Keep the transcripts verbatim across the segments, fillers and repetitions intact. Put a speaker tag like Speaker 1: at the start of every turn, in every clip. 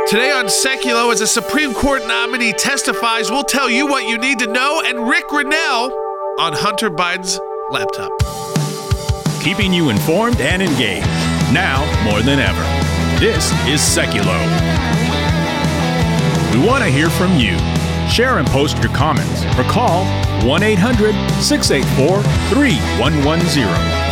Speaker 1: Today on Seculo, as a Supreme Court nominee testifies, we'll tell you what you need to know, and Rick Grinnell on Hunter Biden's laptop.
Speaker 2: Keeping you informed and engaged, now more than ever. This is Seculo. We want to hear from you. Share and post your comments or call one eight hundred six eight four three one one zero.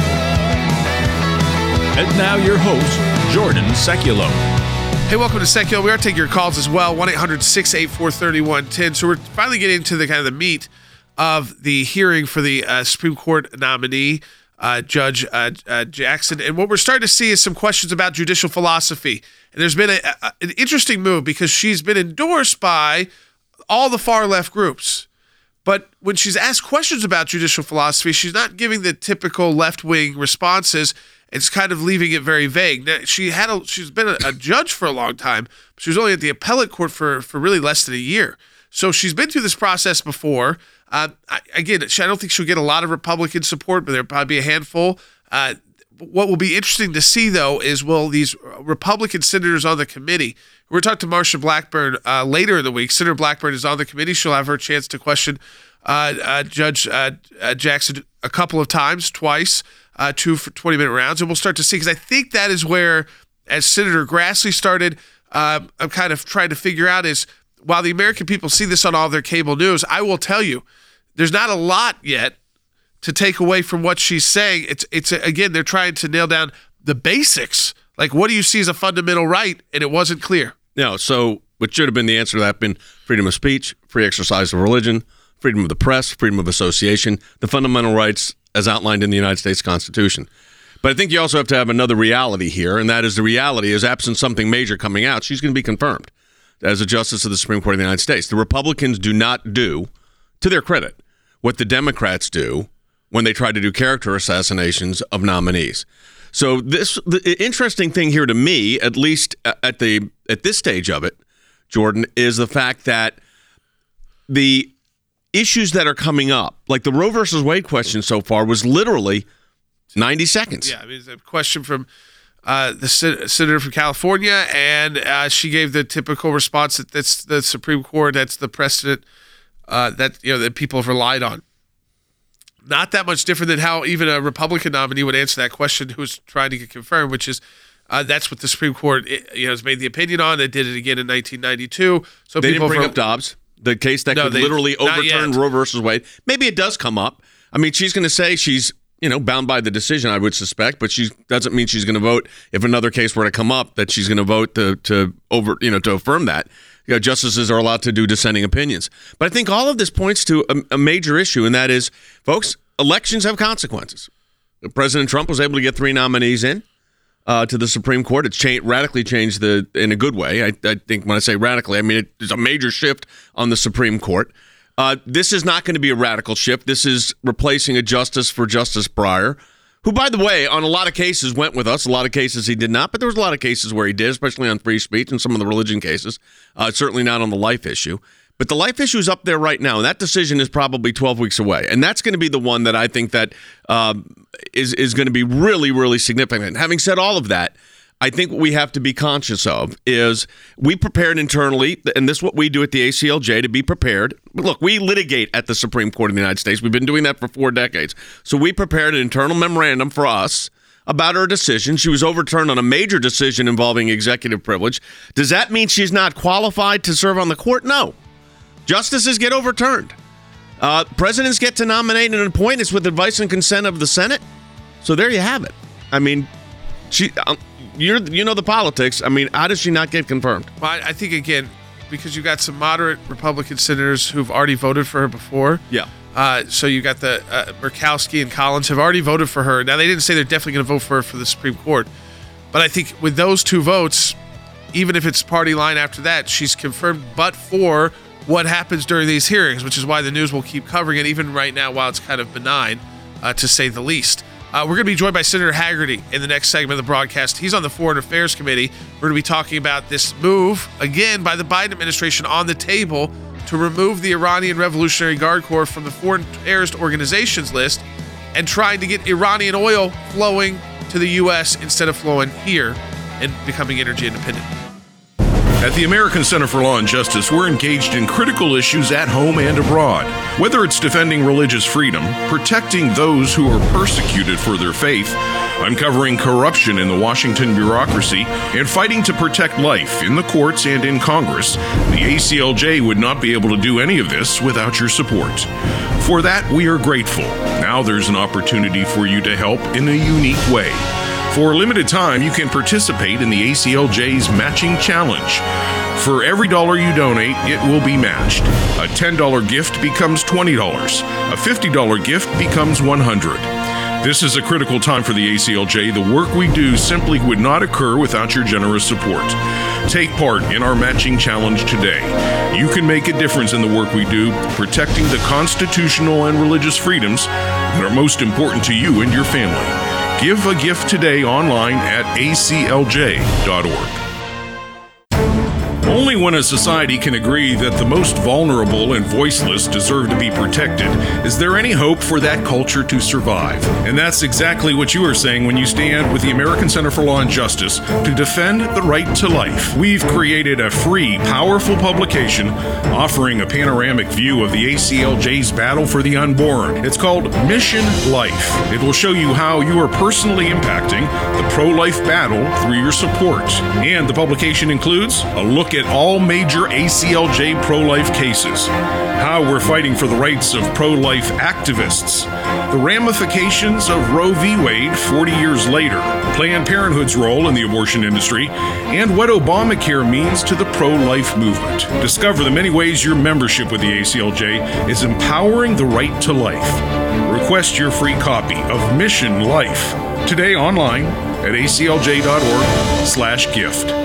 Speaker 2: And now your host, Jordan Seculo.
Speaker 1: Hey, welcome to Seculo. We are taking your calls as well, one eight hundred six eight four three one one zero. So we're finally getting into the kind of the meat of the hearing for the uh, Supreme Court nominee, uh, Judge uh, uh, Jackson. And what we're starting to see is some questions about judicial philosophy. And there's been a, a, an interesting move because she's been endorsed by all the far left groups. But when she's asked questions about judicial philosophy, she's not giving the typical left-wing responses. It's kind of leaving it very vague. Now, she had a, she's been a, a judge for a long time. She was only at the appellate court for, for really less than a year. So she's been through this process before. Uh, I, again, I don't think she'll get a lot of Republican support, but there'll probably be a handful. Uh, what will be interesting to see, though, is will these Republican senators on the committee, we're talking to Marsha Blackburn uh, later in the week. Senator Blackburn is on the committee. She'll have her chance to question uh, uh, Judge uh, uh, Jackson a couple of times, twice. Uh, two for twenty-minute rounds, and we'll start to see, because I think that is where, as Senator Grassley started, uh, I'm kind of trying to figure out is, while the American people see this on all their cable news, I will tell you, there's not a lot yet to take away from what she's saying. It's, it's again, they're trying to nail down the basics. Like, what do you see as a fundamental right? And it wasn't clear.
Speaker 3: No, so what should have been the answer to that have been freedom of speech, free exercise of religion, freedom of the press, freedom of association, the fundamental rights as outlined in the United States Constitution. But I think you also have to have another reality here, and that is the reality is, absent something major coming out, she's going to be confirmed as a justice of the Supreme Court of the United States. The Republicans do not do, to their credit, what the Democrats do when they try to do character assassinations of nominees. So this, the interesting thing here to me, at least at the at this stage of it, Jordan, is the fact that the issues that are coming up, like the Roe versus Wade question so far, was literally ninety seconds.
Speaker 1: Yeah, I mean, it's a question from uh, the sen- senator from California, and uh, she gave the typical response that that's the Supreme Court, that's the precedent uh, that you know that people have relied on. Not that much different than how even a Republican nominee would answer that question who's trying to get confirmed, which is uh, that's what the Supreme Court you know has made the opinion on. They did it again in nineteen ninety-two. So
Speaker 3: they
Speaker 1: people
Speaker 3: didn't bring
Speaker 1: for,
Speaker 3: up Dobbs. The case that
Speaker 1: no,
Speaker 3: could
Speaker 1: they,
Speaker 3: literally overturn Roe versus Wade. Maybe it does come up. I mean, she's going to say she's, you know, bound by the decision, I would suspect, but she doesn't mean she's going to vote if another case were to come up that she's going to vote to to over, you know, to affirm that. You know, justices are allowed to do dissenting opinions. But I think all of this points to a, a major issue, and that is, folks, elections have consequences. President Trump was able to get three nominees in Uh, to the Supreme Court. It's changed, radically changed the in a good way. I, I think when I say radically, I mean it's a major shift on the Supreme Court. Uh, this is not going to be a radical shift. This is replacing a justice for Justice Breyer, who, by the way, on a lot of cases went with us. A lot of cases he did not, but there was a lot of cases where he did, especially on free speech and some of the religion cases. Uh, certainly not on the life issue. But the life issue is up there right now, and that decision is probably twelve weeks away. And that's going to be the one that I think that um, is, is going to be really, really significant. Having said all of that, I think what we have to be conscious of is we prepared internally, and this is what we do at the A C L J to be prepared. Look, we litigate at the Supreme Court of the United States. We've been doing that for four decades. So we prepared an internal memorandum for us about her decision. She was overturned on a major decision involving executive privilege. Does that mean she's not qualified to serve on the court? No. Justices get overturned. Uh, presidents get to nominate and appoint. It's with advice and consent of the Senate. So there you have it. I mean, she, um, you're, you know the politics. I mean, how does she not get confirmed?
Speaker 1: Well, I, I think, again, because you've got some moderate Republican senators who've already voted for her before.
Speaker 3: Yeah.
Speaker 1: Uh, so you got the uh, Murkowski and Collins have already voted for her. Now, they didn't say they're definitely going to vote for her for the Supreme Court. But I think with those two votes, even if it's party line after that, she's confirmed but for what happens during these hearings, which is why the news will keep covering it even right now while it's kind of benign, uh, to say the least. Uh, we're going to be joined by Senator Hagerty in the next segment of the broadcast. He's on the Foreign Affairs Committee. We're going to be talking about this move, again, by the Biden administration on the table to remove the Iranian Revolutionary Guard Corps from the foreign terrorist organizations list and trying to get Iranian oil flowing to the U S instead of flowing here and becoming energy independent.
Speaker 4: At the American Center for Law and Justice, we're engaged in critical issues at home and abroad. Whether it's defending religious freedom, protecting those who are persecuted for their faith, uncovering corruption in the Washington bureaucracy, and fighting to protect life in the courts and in Congress, the A C L J would not be able to do any of this without your support. For that, we are grateful. Now there's an opportunity for you to help in a unique way. For a limited time, you can participate in the A C L J's Matching Challenge. For every dollar you donate, it will be matched. A ten dollars gift becomes twenty dollars. A fifty dollars gift becomes one hundred dollars. This is a critical time for the A C L J. The work we do simply would not occur without your generous support. Take part in our Matching Challenge today. You can make a difference in the work we do, protecting the constitutional and religious freedoms that are most important to you and your family. Give a gift today online at A C L J dot org. Only when a society can agree that the most vulnerable and voiceless deserve to be protected is there any hope for that culture to survive. And that's exactly what you are saying when you stand with the American Center for Law and Justice to defend the right to life. We've created a free, powerful publication offering a panoramic view of the A C L J's battle for the unborn. It's called Mission Life. It will show you how you are personally impacting the pro-life battle through your support. And the publication includes a look at all major A C L J pro-life cases, how we're fighting for the rights of pro-life activists, the ramifications of Roe v. Wade forty years later, Planned Parenthood's role in the abortion industry, and what Obamacare means to the pro-life movement. Discover the many ways your membership with the A C L J is empowering the right to life. Request your free copy of Mission Life today online at A C L J dot org slash gift.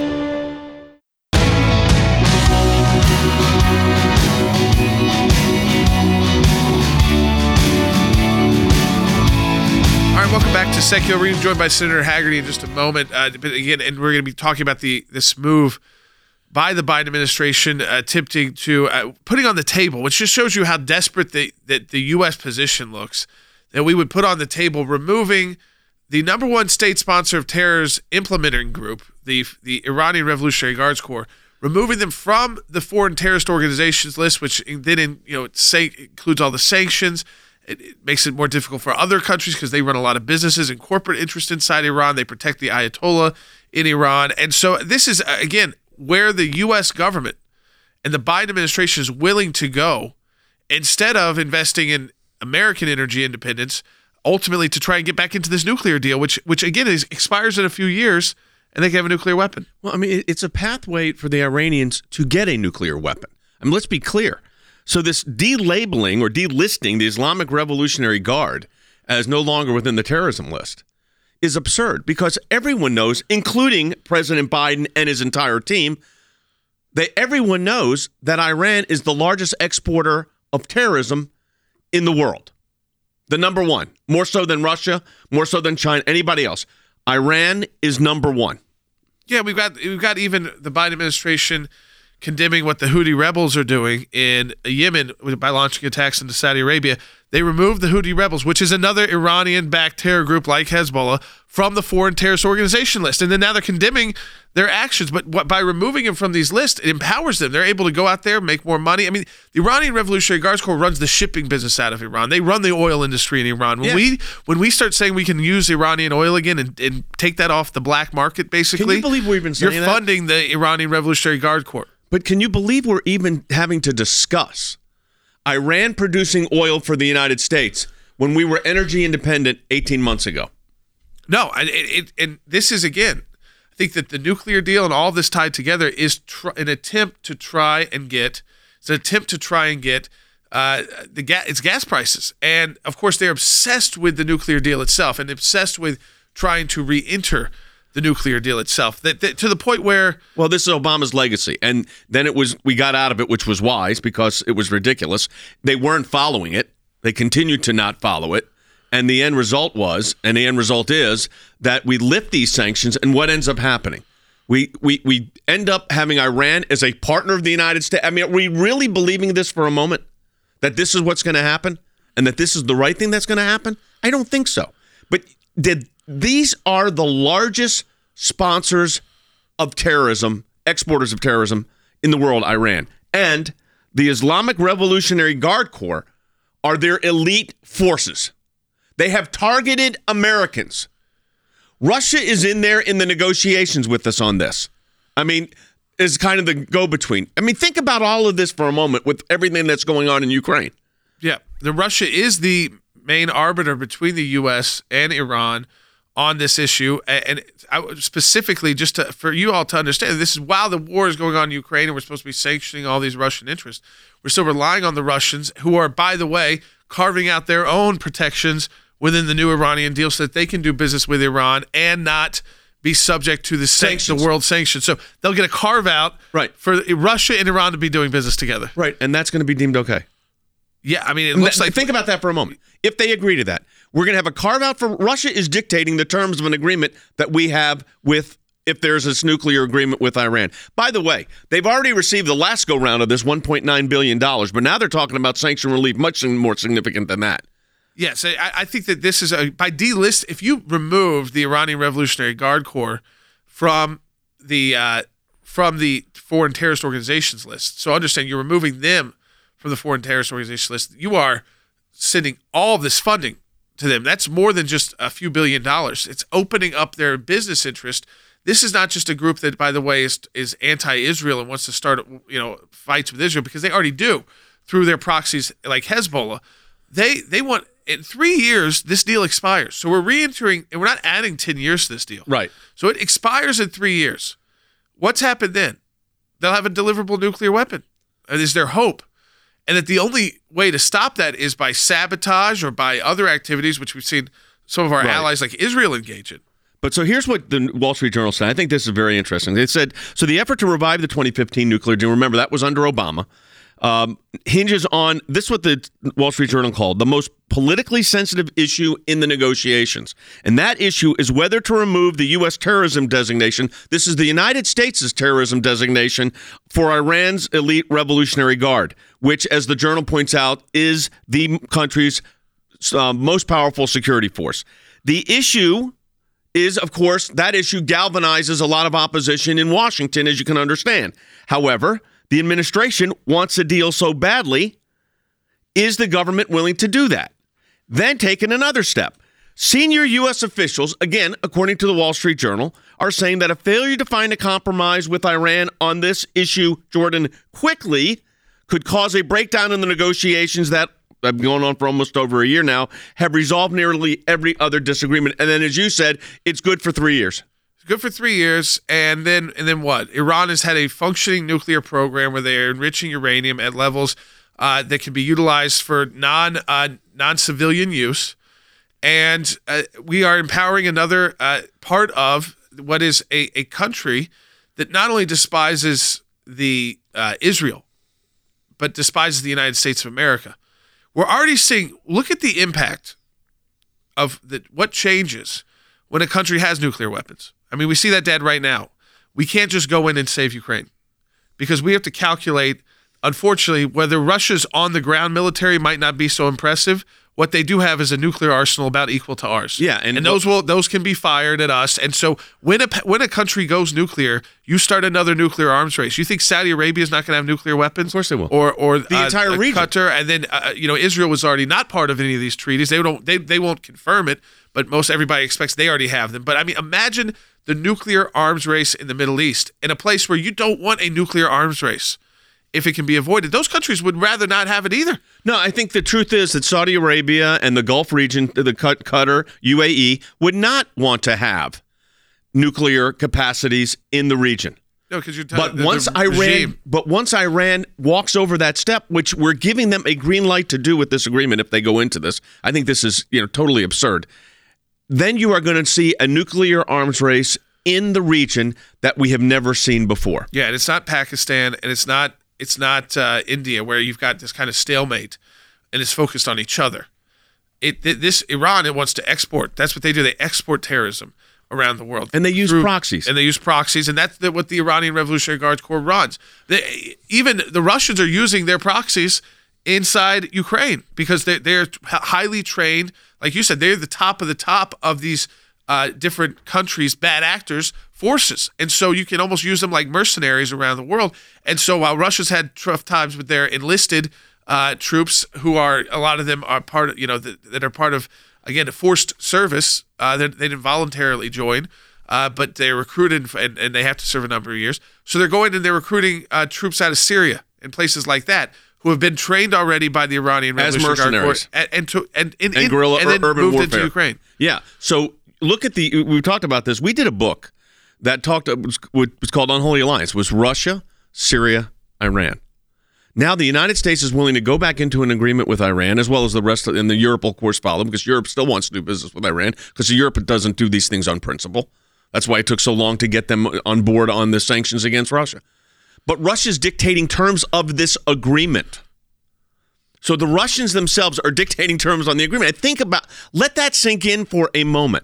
Speaker 1: Welcome back to Secular. We're joined by Senator Hagerty in just a moment. Uh, but again, and we're going to be talking about the this move by the Biden administration uh, attempting to uh, putting on the table, which just shows you how desperate the that the U S position looks. That we would put on the table removing the number one state sponsor of terror's implementing group, the the Iranian Revolutionary Guards Corps, removing them from the foreign terrorist organizations list, which then in, you know it say, includes all the sanctions. It, it makes it more difficult for other countries because they run a lot of businesses and corporate interest inside Iran. They protect the Ayatollah in Iran. And so this is, again, where the U S government and the Biden administration is willing to go instead of investing in American energy independence, ultimately to try and get back into this nuclear deal, which, which again, is, expires in a few years, and they can have a nuclear weapon.
Speaker 3: Well, I mean, it's a pathway for the Iranians to get a nuclear weapon. I mean, let's be clear. So this delabeling or delisting the Islamic Revolutionary Guard as no longer within the terrorism list is absurd because everyone knows, including President Biden and his entire team, that everyone knows that Iran is the largest exporter of terrorism in the world. The number one, more so than Russia, more so than China, anybody else. Iran is number one.
Speaker 1: Yeah, we've got we've got even the Biden administration condemning what the Houthi rebels are doing in Yemen by launching attacks into Saudi Arabia. They removed the Houthi rebels, which is another Iranian-backed terror group like Hezbollah, from the foreign terrorist organization list. And then now they're condemning their actions. But what, by removing them from these lists, it empowers them. They're able to go out there, make more money. I mean, the Iranian Revolutionary Guards Corps runs the shipping business out of Iran. They run the oil industry in Iran. When yeah. we when we start saying we can use Iranian oil again and, and take that off the black market, basically,
Speaker 3: can you believe we've been saying
Speaker 1: you're
Speaker 3: that?
Speaker 1: funding the Iranian Revolutionary Guard Corps.
Speaker 3: But can you believe we're even having to discuss Iran producing oil for the United States when we were energy independent eighteen months ago?
Speaker 1: No, and, it, and this is, again, I think that the nuclear deal and all this tied together is tr- an attempt to try and get, it's an attempt to try and get uh, the ga- it's gas prices. And, of course, they're obsessed with the nuclear deal itself and obsessed with trying to re-enter the nuclear deal itself, that, that to the point where...
Speaker 3: Well, this is Obama's legacy. And then it was, we got out of it, which was wise because it was ridiculous. They weren't following it. They continued to not follow it. And the end result was, and the end result is, that we lift these sanctions, and what ends up happening? We we we end up having Iran as a partner of the United States. I mean, are we really believing this for a moment? That this is what's going to happen? And that this is the right thing that's going to happen? I don't think so. But did these are the largest sponsors of terrorism exporters of terrorism in the world, Iran. And the Islamic Revolutionary Guard Corps are their elite forces. They have targeted Americans. Russia is in there in the negotiations with us on this. I mean, is kind of the go-between. I mean, think about all of this for a moment with everything that's going on in Ukraine.
Speaker 1: Yeah, the Russia is the main arbiter between the U S and Iran on this issue. And I, specifically, just to, for you all to understand, this is while the war is going on in Ukraine and we're supposed to be sanctioning all these Russian interests, we're still relying on the Russians, who are, by the way, carving out their own protections within the new Iranian deal so that they can do business with Iran and not be subject to the sanctions, the world sanctions. So they'll get a carve out
Speaker 3: right.
Speaker 1: for Russia and Iran to be doing business together.
Speaker 3: Right, and that's going to be deemed okay.
Speaker 1: Yeah, I mean, it looks like...
Speaker 3: Think about that for a moment. If they agree to that, we're going to have a carve-out for... Russia is dictating the terms of an agreement that we have with... if there's this nuclear agreement with Iran. By the way, they've already received the last go-round of this one point nine billion dollars, but now they're talking about sanction relief much more significant than that.
Speaker 1: Yes, I, I think that this is a by delist. If you remove the Iranian Revolutionary Guard Corps from the uh, from the foreign terrorist organizations list, so understand you're removing them from the foreign terrorist organization list. You are sending all of this funding to them. That's more than just a few billion dollars. It's opening up their business interest. This is not just a group that, by the way, is is anti-Israel and wants to start, you know, fights with Israel, because they already do through their proxies like Hezbollah. They they want. In three years, this deal expires. So we're re-entering, and we're not adding ten years to this deal.
Speaker 3: Right.
Speaker 1: So it expires in three years. What's happened then? They'll have a deliverable nuclear weapon. That is their hope. And that the only way to stop that is by sabotage or by other activities, which we've seen some of our
Speaker 3: right.
Speaker 1: allies like Israel engage in.
Speaker 3: But so here's what the Wall Street Journal said. I think this is very interesting. They said, so the effort to revive the twenty fifteen nuclear deal, remember that was under Obama, um, hinges on, this is what the Wall Street Journal called the most politically sensitive issue in the negotiations. And that issue is whether to remove the U S terrorism designation. This is the United States' terrorism designation for Iran's elite Revolutionary Guard, which, as the Journal points out, is the country's uh, most powerful security force. The issue is, of course, that issue galvanizes a lot of opposition in Washington, as you can understand. However, the administration wants a deal so badly. Is the government willing to do that? Then taking another step. Senior U S officials, again, according to the Wall Street Journal, are saying that a failure to find a compromise with Iran on this issue, Jordan, quickly could cause a breakdown in the negotiations that have been going on for almost over a year now, have resolved nearly every other disagreement. And then, as you said, it's good for three years.
Speaker 1: Good for three years, and then and then what? Iran has had a functioning nuclear program where they are enriching uranium at levels uh, that can be utilized for non uh, non-civilian use, and uh, we are empowering another uh, part of what is a, a country that not only despises the uh, Israel, but despises the United States of America. We're already seeing. Look at the impact of the, what changes when a country has nuclear weapons. I mean, we see that dead right now. We can't just go in and save Ukraine because we have to calculate, unfortunately, whether Russia's on-the-ground military might not be so impressive. What they do have is a nuclear arsenal about equal to ours.
Speaker 3: Yeah, and,
Speaker 1: and those will those can be fired at us. And so when a when a country goes nuclear, you start another nuclear arms race. You think Saudi Arabia is not going to have nuclear weapons?
Speaker 3: Of course they will.
Speaker 1: Or or
Speaker 3: the
Speaker 1: uh,
Speaker 3: entire
Speaker 1: uh,
Speaker 3: region.
Speaker 1: Qatar, and then uh, you know Israel was already not part of any of these treaties. They don't they they won't confirm it, but most everybody expects they already have them. But I mean, imagine the nuclear arms race in the Middle East, in a place where you don't want a nuclear arms race. If it can be avoided, those countries would rather not have it either.
Speaker 3: No, I think the truth is that Saudi Arabia and the Gulf region, the Qatar, U A E, would not want to have nuclear capacities in the region.
Speaker 1: No, because you're t-
Speaker 3: but
Speaker 1: the,
Speaker 3: once
Speaker 1: the
Speaker 3: Iran,
Speaker 1: regime.
Speaker 3: but once Iran walks over that step, which we're giving them a green light to do with this agreement, if they go into this, I think this is you know totally absurd. Then you are going to see a nuclear arms race in the region that we have never seen before.
Speaker 1: Yeah, and it's not Pakistan, and it's not. It's not uh, India, where you've got this kind of stalemate, and it's focused on each other. It this Iran it wants to export. That's what they do. They export terrorism around the world,
Speaker 3: and they use
Speaker 1: through,
Speaker 3: proxies.
Speaker 1: And they use proxies, and that's the, what the Iranian Revolutionary Guard Corps runs. They, even the Russians are using their proxies inside Ukraine because they they're highly trained. Like you said, they're the top of the top of these uh, different countries, bad actors forces. And so you can almost use them like mercenaries around the world. And so while Russia's had tough times with their enlisted uh, troops, who are, a lot of them are part of, you know, that, that are part of, again, a forced service, uh, that they didn't voluntarily join, uh, but they're recruited and, and they have to serve a number of years. So they're going and they're recruiting uh, troops out of Syria and places like that, who have been trained already by the Iranian Revolutionary Guard Corps and, and, to, and, and,
Speaker 3: and guerrilla
Speaker 1: and then
Speaker 3: urban
Speaker 1: moved
Speaker 3: warfare.
Speaker 1: into Ukraine.
Speaker 3: Yeah. So look at the, we talked about this. We did a book that talked, was, was called Unholy Alliance, was Russia, Syria, Iran. Now the United States is willing to go back into an agreement with Iran, as well as the rest of, and the Europe, of course, follow, because Europe still wants to do business with Iran, because Europe doesn't do these things on principle. That's why it took so long to get them on board on the sanctions against Russia. But Russia's dictating terms of this agreement. So the Russians themselves are dictating terms on the agreement. Think about, let that sink in for a moment,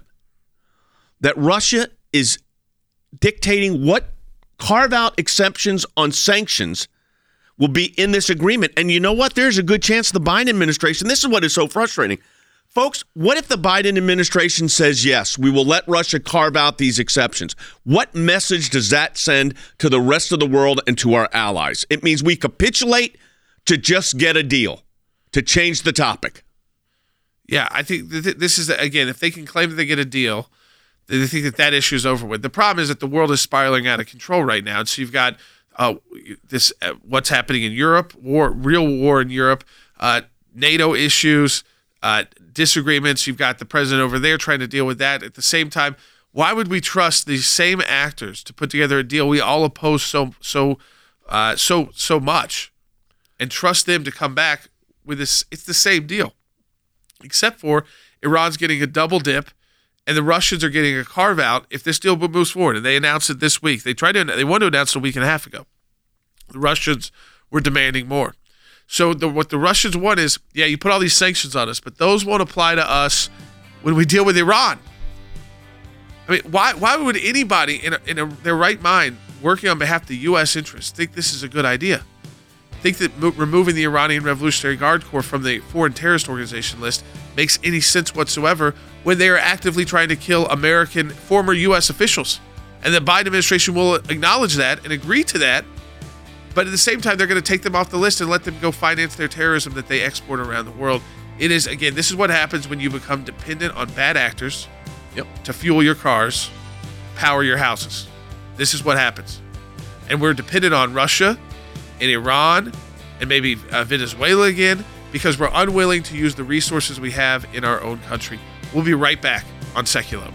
Speaker 3: that Russia is dictating what carve-out exceptions on sanctions will be in this agreement. And you know what? There's a good chance the Biden administration, this is what is so frustrating. Folks, what if the Biden administration says, yes, we will let Russia carve out these exceptions? What message does that send to the rest of the world and to our allies? It means we capitulate to just get a deal, to change the topic.
Speaker 1: Yeah, I think th- this is, again, if they can claim that they get a deal, they think that that issue is over with. The problem is that the world is spiraling out of control right now. And so you've got uh, this uh, what's happening in Europe, war, real war in Europe, uh, NATO issues, uh, disagreements. You've got the president over there trying to deal with that. At the same time, why would we trust these same actors to put together a deal we all oppose so so uh, so so much, and trust them to come back with this? It's the same deal, except for Iran's getting a double dip, and the Russians are getting a carve out if this deal moves forward. And they announced it this week. They tried to. They wanted to announce it a week and a half ago. The Russians were demanding more. So the, what the Russians want is, yeah, you put all these sanctions on us, but those won't apply to us when we deal with Iran. I mean, why why would anybody in, a, in a, their right mind, working on behalf of the U S interests, think this is a good idea? Think that mo- removing the Iranian Revolutionary Guard Corps from the foreign terrorist organization list makes any sense whatsoever when they are actively trying to kill American former U S officials? And the Biden administration will acknowledge that and agree to that. But at the same time, they're going to take them off the list and let them go finance their terrorism that they export around the world. It is, again, this is what happens when you become dependent on bad actors yep. to fuel your cars, power your houses. This is what happens. And we're dependent on Russia and Iran and maybe uh, Venezuela again because we're unwilling to use the resources we have in our own country. We'll be right back on Seculum.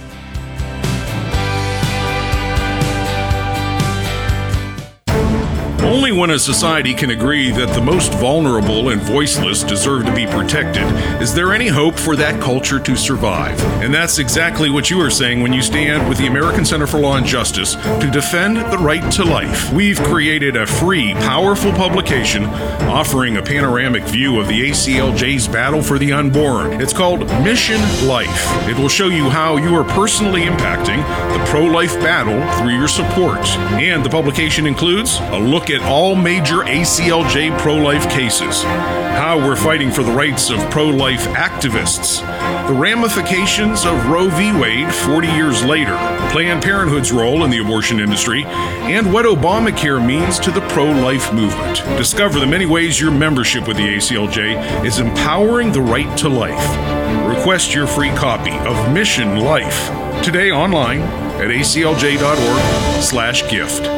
Speaker 4: Only when a society can agree that the most vulnerable and voiceless deserve to be protected is there any hope for that culture to survive. And that's exactly what you are saying when you stand with the American Center for Law and Justice to defend the right to life. We've created a free, powerful publication offering a panoramic view of the A C L J's battle for the unborn. It's called Mission Life. It will show you how you are personally impacting the pro-life battle through your support. And the publication includes a look at all major A C L J pro-life cases, how we're fighting for the rights of pro-life activists, the ramifications of Roe v. Wade forty years later, Planned Parenthood's role in the abortion industry, and what Obamacare means to the pro-life movement. Discover the many ways your membership with the A C L J is empowering the right to life. Request your free copy of Mission Life today online at A C L J dot org slash gift.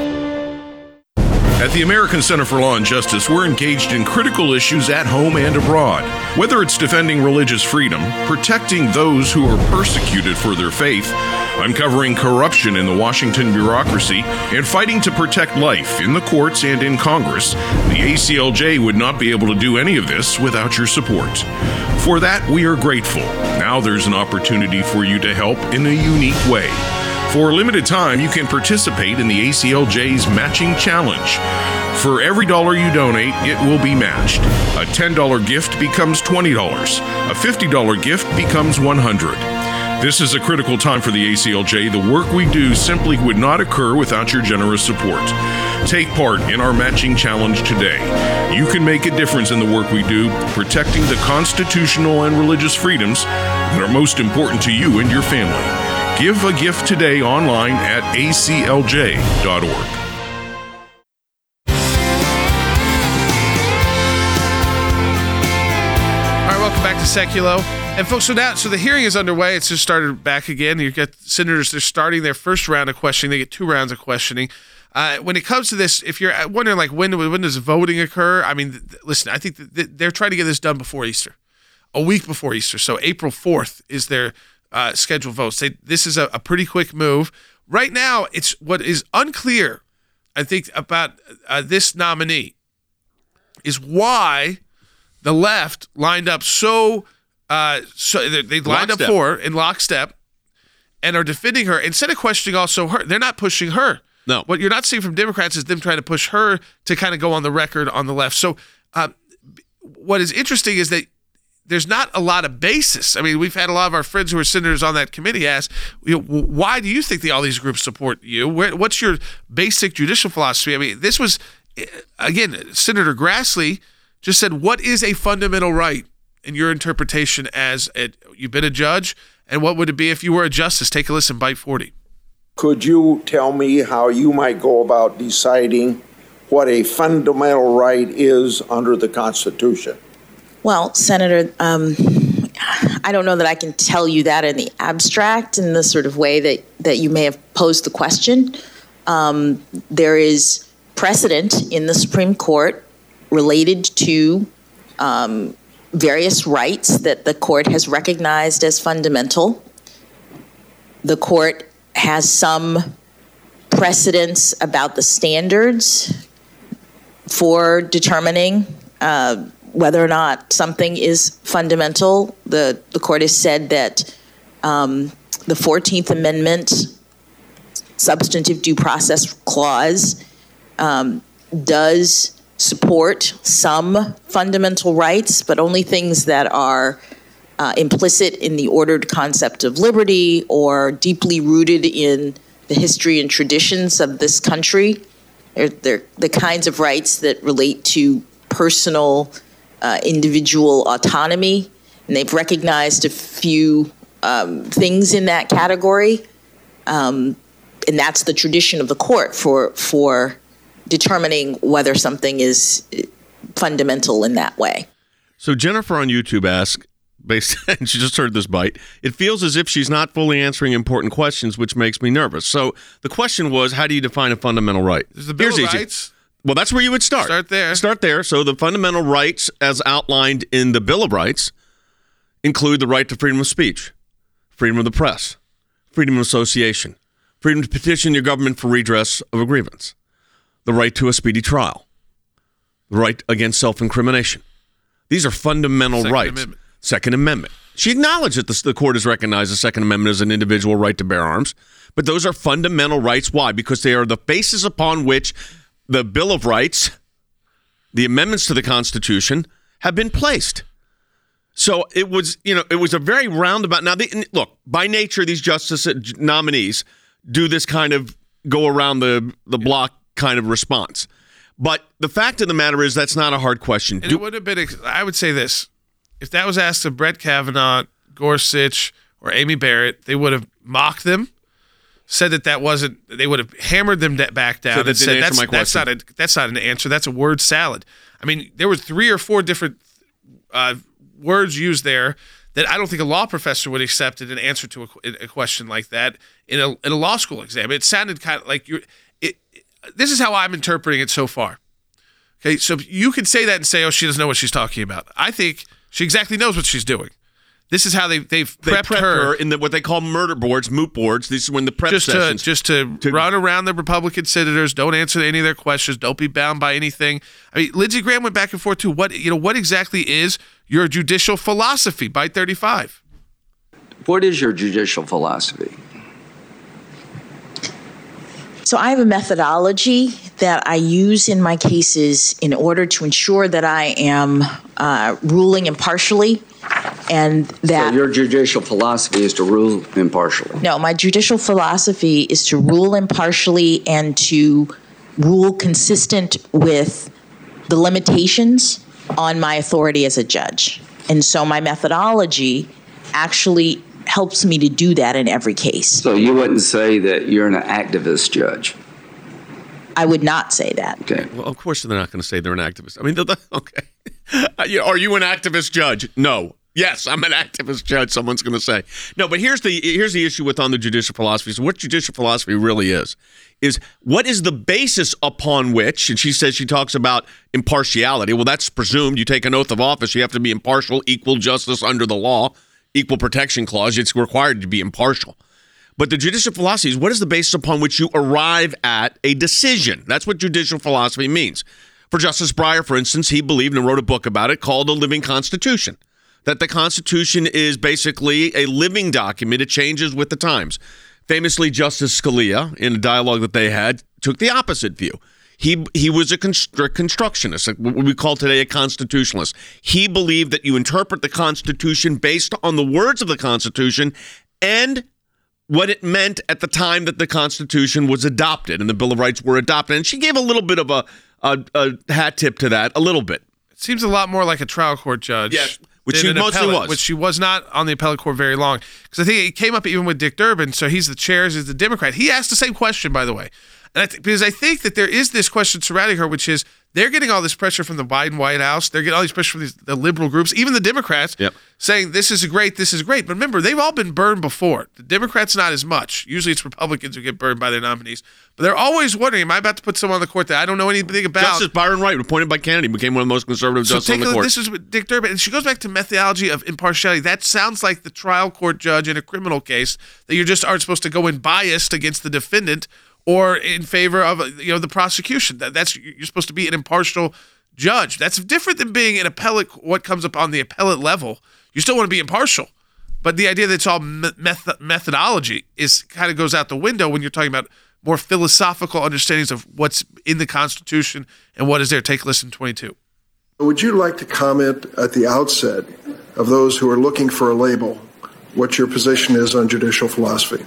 Speaker 4: At the American Center for Law and Justice, we're engaged in critical issues at home and abroad. Whether it's defending religious freedom, protecting those who are persecuted for their faith, uncovering corruption in the Washington bureaucracy, and fighting to protect life in the courts and in Congress, the A C L J would not be able to do any of this without your support. For that, we are grateful. Now there's an opportunity for you to help in a unique way. For a limited time, you can participate in the A C L J's Matching Challenge. For every dollar you donate, it will be matched. A ten dollars gift becomes twenty dollars. A fifty dollars gift becomes one hundred dollars. This is a critical time for the A C L J. The work we do simply would not occur without your generous support. Take part in our Matching Challenge today. You can make a difference in the work we do, protecting the constitutional and religious freedoms that are most important to you and your family. Give a gift today online at a c l j dot org.
Speaker 1: Welcome back to Seculo. And folks, so now, so the hearing is underway. It's just started back again. You've got senators, they're starting their first round of questioning. They get two rounds of questioning. Uh, when it comes to this, if you're wondering, like, when, when does voting occur? I mean, th- listen, I think th- they're trying to get this done before Easter, a week before Easter. So April fourth is their uh, scheduled votes. They, this is a, a pretty quick move. Right now, it's what is unclear, I think, about uh, this nominee is why the left lined up so, uh, so they, they lined
Speaker 3: Lockstep.
Speaker 1: up for her in lockstep and are defending her. Instead of questioning also her, they're not pushing her.
Speaker 3: No.
Speaker 1: What you're not seeing from Democrats is them trying to push her to kind of go on the record on the left. So uh, what is interesting is that there's not a lot of basis. I mean, we've had a lot of our friends who are senators on that committee ask, you know, why do you think the, all these groups support you? Where, what's your basic judicial philosophy? I mean, this was, again, Senator Grassley just said, what is a fundamental right in your interpretation as a, you've been a judge, and what would it be if you were a justice? Take a listen, Bite forty.
Speaker 5: Could you tell me how you might go about deciding what a fundamental right is under the Constitution?
Speaker 6: Well, Senator, um, I don't know that I can tell you that in the abstract in the sort of way that, that you may have posed the question. Um, there is precedent in the Supreme Court related to um, various rights that the court has recognized as fundamental. The court has some precedents about the standards for determining uh, whether or not something is fundamental. The, the court has said that um, the fourteenth Amendment substantive due process clause um, does support some fundamental rights, but only things that are uh, implicit in the ordered concept of liberty or deeply rooted in the history and traditions of this country. They're, they're the kinds of rights that relate to personal, uh, individual autonomy, and they've recognized a few um, things in that category, um, and that's the tradition of the court for for determining whether something is fundamental in that way.
Speaker 3: So Jennifer on YouTube asked, based, and she just heard this bite, it feels as if she's not fully answering important questions, which makes me nervous. So the question was, how do you define a fundamental right?
Speaker 1: Is the Bill
Speaker 3: Here's
Speaker 1: of
Speaker 3: easy.
Speaker 1: Rights?
Speaker 3: Well, that's where you would start.
Speaker 1: Start there.
Speaker 3: Start there. So the fundamental rights as outlined in the Bill of Rights include the right to freedom of speech, freedom of the press, freedom of association, freedom to petition your government for redress of a grievance, the right to a speedy trial, the right against self-incrimination. These are fundamental
Speaker 1: Second
Speaker 3: rights.
Speaker 1: Amendment.
Speaker 3: Second Amendment. She acknowledged that the, the court has recognized the Second Amendment as an individual right to bear arms, but those are fundamental rights. Why? Because they are the basis upon which the Bill of Rights, the amendments to the Constitution, have been placed. So it was, you know, it was a very roundabout. Now, they, look, by nature, these justice nominees do this kind of go around the, the block kind of response. But the fact of the matter is that's not a hard question.
Speaker 1: And
Speaker 3: Do,
Speaker 1: it would have been, I would say this, if that was asked of Brett Kavanaugh, Gorsuch, or Amy Barrett, they would have mocked them, said that that wasn't, they would have hammered them back down
Speaker 3: So that
Speaker 1: and
Speaker 3: didn't
Speaker 1: said
Speaker 3: answer
Speaker 1: that's,
Speaker 3: my
Speaker 1: that's, not
Speaker 3: question.
Speaker 1: a, that's not an answer, that's a word salad. I mean, there were three or four different uh, words used there that I don't think a law professor would accept in an answer to a, a question like that in a, in a law school exam. It sounded kind of like you're, it, it, this is how I'm interpreting it so far. Okay, so you can say that and say, oh, she doesn't know what she's talking about. I think she exactly knows what she's doing. This is how they, they've
Speaker 3: they
Speaker 1: prepped,
Speaker 3: prepped
Speaker 1: her,
Speaker 3: her in the, what they call murder boards, moot boards. These are when the prep
Speaker 1: just to,
Speaker 3: sessions.
Speaker 1: just to,
Speaker 3: to-
Speaker 1: run around the Republican senators, don't answer any of their questions, don't be bound by anything. I mean, Lindsey Graham went back and forth too. What, you know, what exactly is your judicial philosophy? By thirty-five.
Speaker 7: What is your judicial philosophy?
Speaker 6: So I have a methodology that I use in my cases in order to ensure that I am uh, ruling impartially, and that
Speaker 7: So your judicial philosophy is to rule impartially.
Speaker 6: no, my judicial philosophy is to rule impartially and to rule consistent with the limitations on my authority as a judge. And so my methodology actually helps me to do that in every case.
Speaker 7: So you wouldn't say that you're an activist judge?
Speaker 6: I would not say that.
Speaker 7: Okay.
Speaker 3: Well, of course they're not going to say they're an activist. I mean, they're the, okay. Are you an activist judge? No. Yes, I'm an activist judge, someone's going to say. No, but here's the here's the issue with on the judicial philosophy. So what judicial philosophy really is, is what is the basis upon which, and she says she talks about impartiality. Well, that's presumed. You take an oath of office, you have to be impartial, equal justice under the law, equal protection clause. It's required to be impartial. But the judicial philosophy is what is the basis upon which you arrive at a decision. That's what judicial philosophy means. For Justice Breyer, for instance, he believed and wrote a book about it called A Living Constitution. That the Constitution is basically a living document. It changes with the times. Famously, Justice Scalia, in a dialogue that they had, took the opposite view. He he was a constr- constructionist, what we call today a constitutionalist. He believed that you interpret the Constitution based on the words of the Constitution and what it meant at the time that the Constitution was adopted and the Bill of Rights were adopted. And she gave a little bit of a, a, a hat tip to that, a little bit.
Speaker 1: It seems a lot more like a trial court judge.
Speaker 3: Yeah. Which she
Speaker 1: an
Speaker 3: mostly
Speaker 1: appellate,
Speaker 3: was.
Speaker 1: Which she was not on the appellate court very long. Because I think it came up even with Dick Durbin, so he's the chair, he's the Democrat. He asked the same question, by the way. And I th- because I think that there is this question surrounding her, which is they're getting all this pressure from the Biden White House. They're getting all these pressure from these, the liberal groups, even the Democrats,
Speaker 3: yep.
Speaker 1: saying this is great, this is great. But remember, they've all been burned before. The Democrats, not as much. Usually it's Republicans who get burned by their nominees. But they're always wondering, am I about to put someone on the court that I don't know anything about?
Speaker 3: Justice Byron Wright, appointed by Kennedy, became one of the most conservative
Speaker 1: so
Speaker 3: justices on the
Speaker 1: a,
Speaker 3: court.
Speaker 1: This is with Dick Durbin, and she goes back to methodology of impartiality. That sounds like the trial court judge in a criminal case, that you just aren't supposed to go in biased against the defendant or in favor of you know the prosecution. That, that's you're supposed to be an impartial judge. That's different than being an appellate. What comes up on the appellate level, you still want to be impartial, but the idea that it's all method, methodology is kind of goes out the window when you're talking about more philosophical understandings of what's in the Constitution and what is there. Take listen twenty-two.
Speaker 8: Would you like to comment at the outset of those who are looking for a label what your position is on judicial philosophy?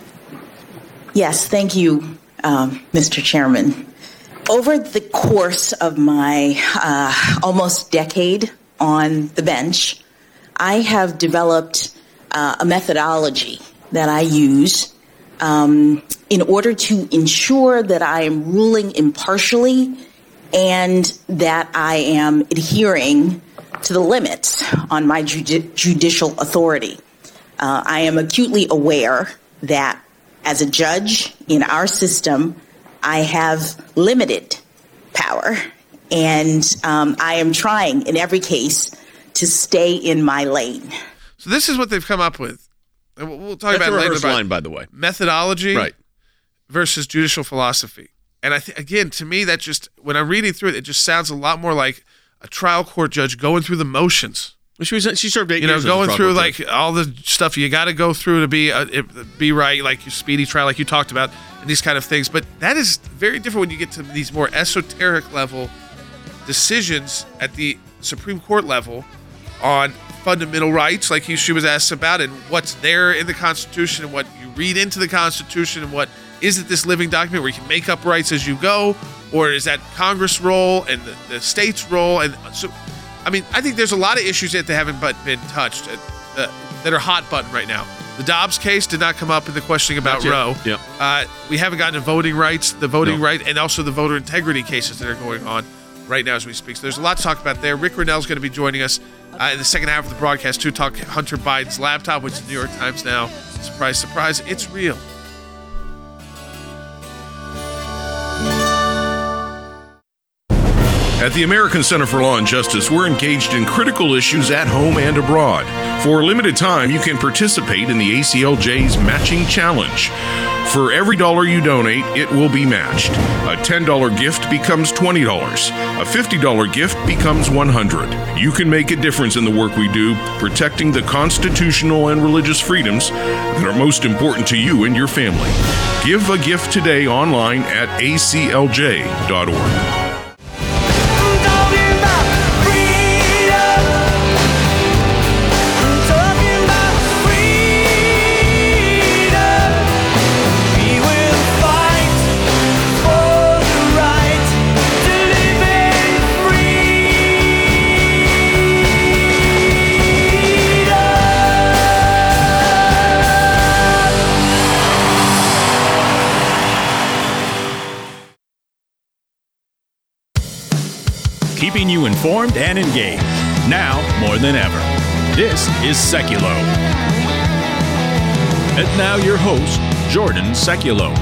Speaker 6: Yes, thank you, um, Mister Chairman. Over the course of my uh, almost decade on the bench, I have developed uh, a methodology that I use um, in order to ensure that I am ruling impartially and that I am adhering to the limits on my judi- judicial authority. Uh, I am acutely aware that as a judge in our system, I have limited power, and um, I am trying in every case to stay in my lane.
Speaker 1: So this is what they've come up with. And we'll, we'll talk
Speaker 3: That's
Speaker 1: about
Speaker 3: a
Speaker 1: it later.
Speaker 3: rehearsed
Speaker 1: About
Speaker 3: line, by the way.
Speaker 1: Methodology
Speaker 3: right.
Speaker 1: versus judicial philosophy. And I think, again, to me, that just, when I'm reading through it, it just sounds a lot more like a trial court judge going through the motions.
Speaker 3: She was she served eight
Speaker 1: you know,
Speaker 3: years.
Speaker 1: going
Speaker 3: as a
Speaker 1: through
Speaker 3: trial
Speaker 1: like
Speaker 3: judge.
Speaker 1: all the stuff you got to go through to be uh, be right, like your speedy trial, like you talked about, and these kind of things. But that is very different when you get to these more esoteric level decisions at the Supreme Court level on fundamental rights, like she was asked about, and what's there in the Constitution, and what you read into the Constitution, and what is it this living document where you can make up rights as you go, or is that Congress' role and the, the state's role, and so. I mean, I think there's a lot of issues that they haven't but been touched uh, uh, that are hot button right now. The Dobbs case did not come up in the questioning about Roe.
Speaker 3: Yep.
Speaker 1: Uh, we haven't gotten to voting rights, the voting
Speaker 3: No.
Speaker 1: right, and also the voter integrity cases that are going on right now as we speak. So there's a lot to talk about there. Rick Grenell's going to be joining us uh, in the second half of the broadcast to talk Hunter Biden's laptop, which is the New York Times now. Surprise, surprise, it's real.
Speaker 4: At the American Center for Law and Justice, we're engaged in critical issues at home and abroad. For a limited time, you can participate in the A C L J's Matching Challenge. For every dollar you donate, it will be matched. A ten dollars gift becomes twenty dollars. A fifty dollars gift becomes one hundred dollars. You can make a difference in the work we do, protecting the constitutional and religious freedoms that are most important to you and your family. Give a gift today online at A C L J dot org.
Speaker 2: keeping you informed and engaged. Now more than ever. This is Seculo. And now your host, Jordan Seculo.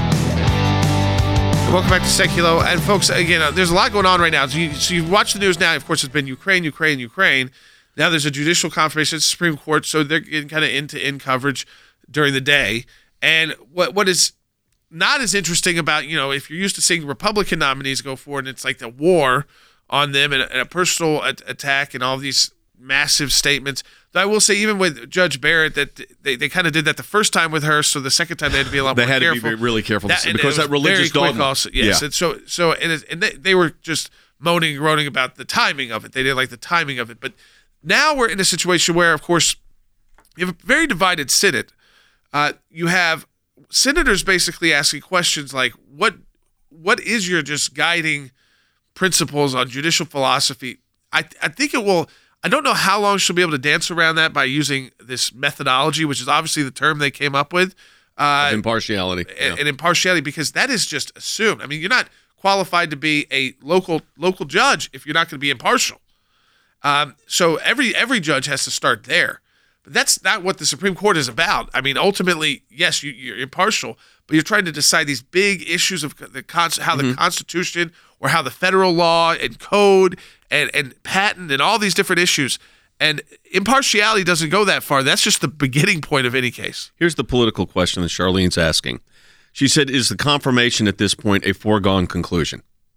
Speaker 1: Welcome back to Seculo. And folks, again, uh, there's a lot going on right now. So you, so you watch the news now. Of course, it's been Ukraine, Ukraine, Ukraine. Now there's a judicial confirmation at the Supreme Court, so they're getting kind of end-to-end coverage during the day. And what what is not as interesting about, you know, if you're used to seeing Republican nominees go forward and it's like the war on them and a, and a personal a- attack and all these massive statements. Though I will say, even with Judge Barrett, that they, they kind of did that the first time with her, so the second time they had to be a lot
Speaker 3: they
Speaker 1: more careful.
Speaker 3: They had to be really careful
Speaker 1: that,
Speaker 3: because that religious dogma.
Speaker 1: Also, yes,
Speaker 3: yeah.
Speaker 1: and so so and, it, and they, they were just moaning and groaning about the timing of it. They didn't like the timing of it. But now we're in a situation where, of course, you have a very divided Senate. Uh, you have senators basically asking questions like, "What what is your just guiding principles on judicial philosophy?" I I think it will. I don't know how long she'll be able to dance around that by using this methodology, which is obviously the term they came up with. Uh,
Speaker 3: impartiality.
Speaker 1: And,
Speaker 3: yeah.
Speaker 1: and impartiality, because that is just assumed. I mean, you're not qualified to be a local local judge if you're not going to be impartial. Um, so every every judge has to start there. But that's not what the Supreme Court is about. I mean, ultimately, yes, you, you're impartial, but you're trying to decide these big issues of the how the mm-hmm. Constitution or how the federal law and code and, and patent and all these different issues. And impartiality doesn't go that far. That's just the beginning point of any case.
Speaker 3: Here's the political question that Charlene's asking. She said, is the confirmation at this point a foregone conclusion?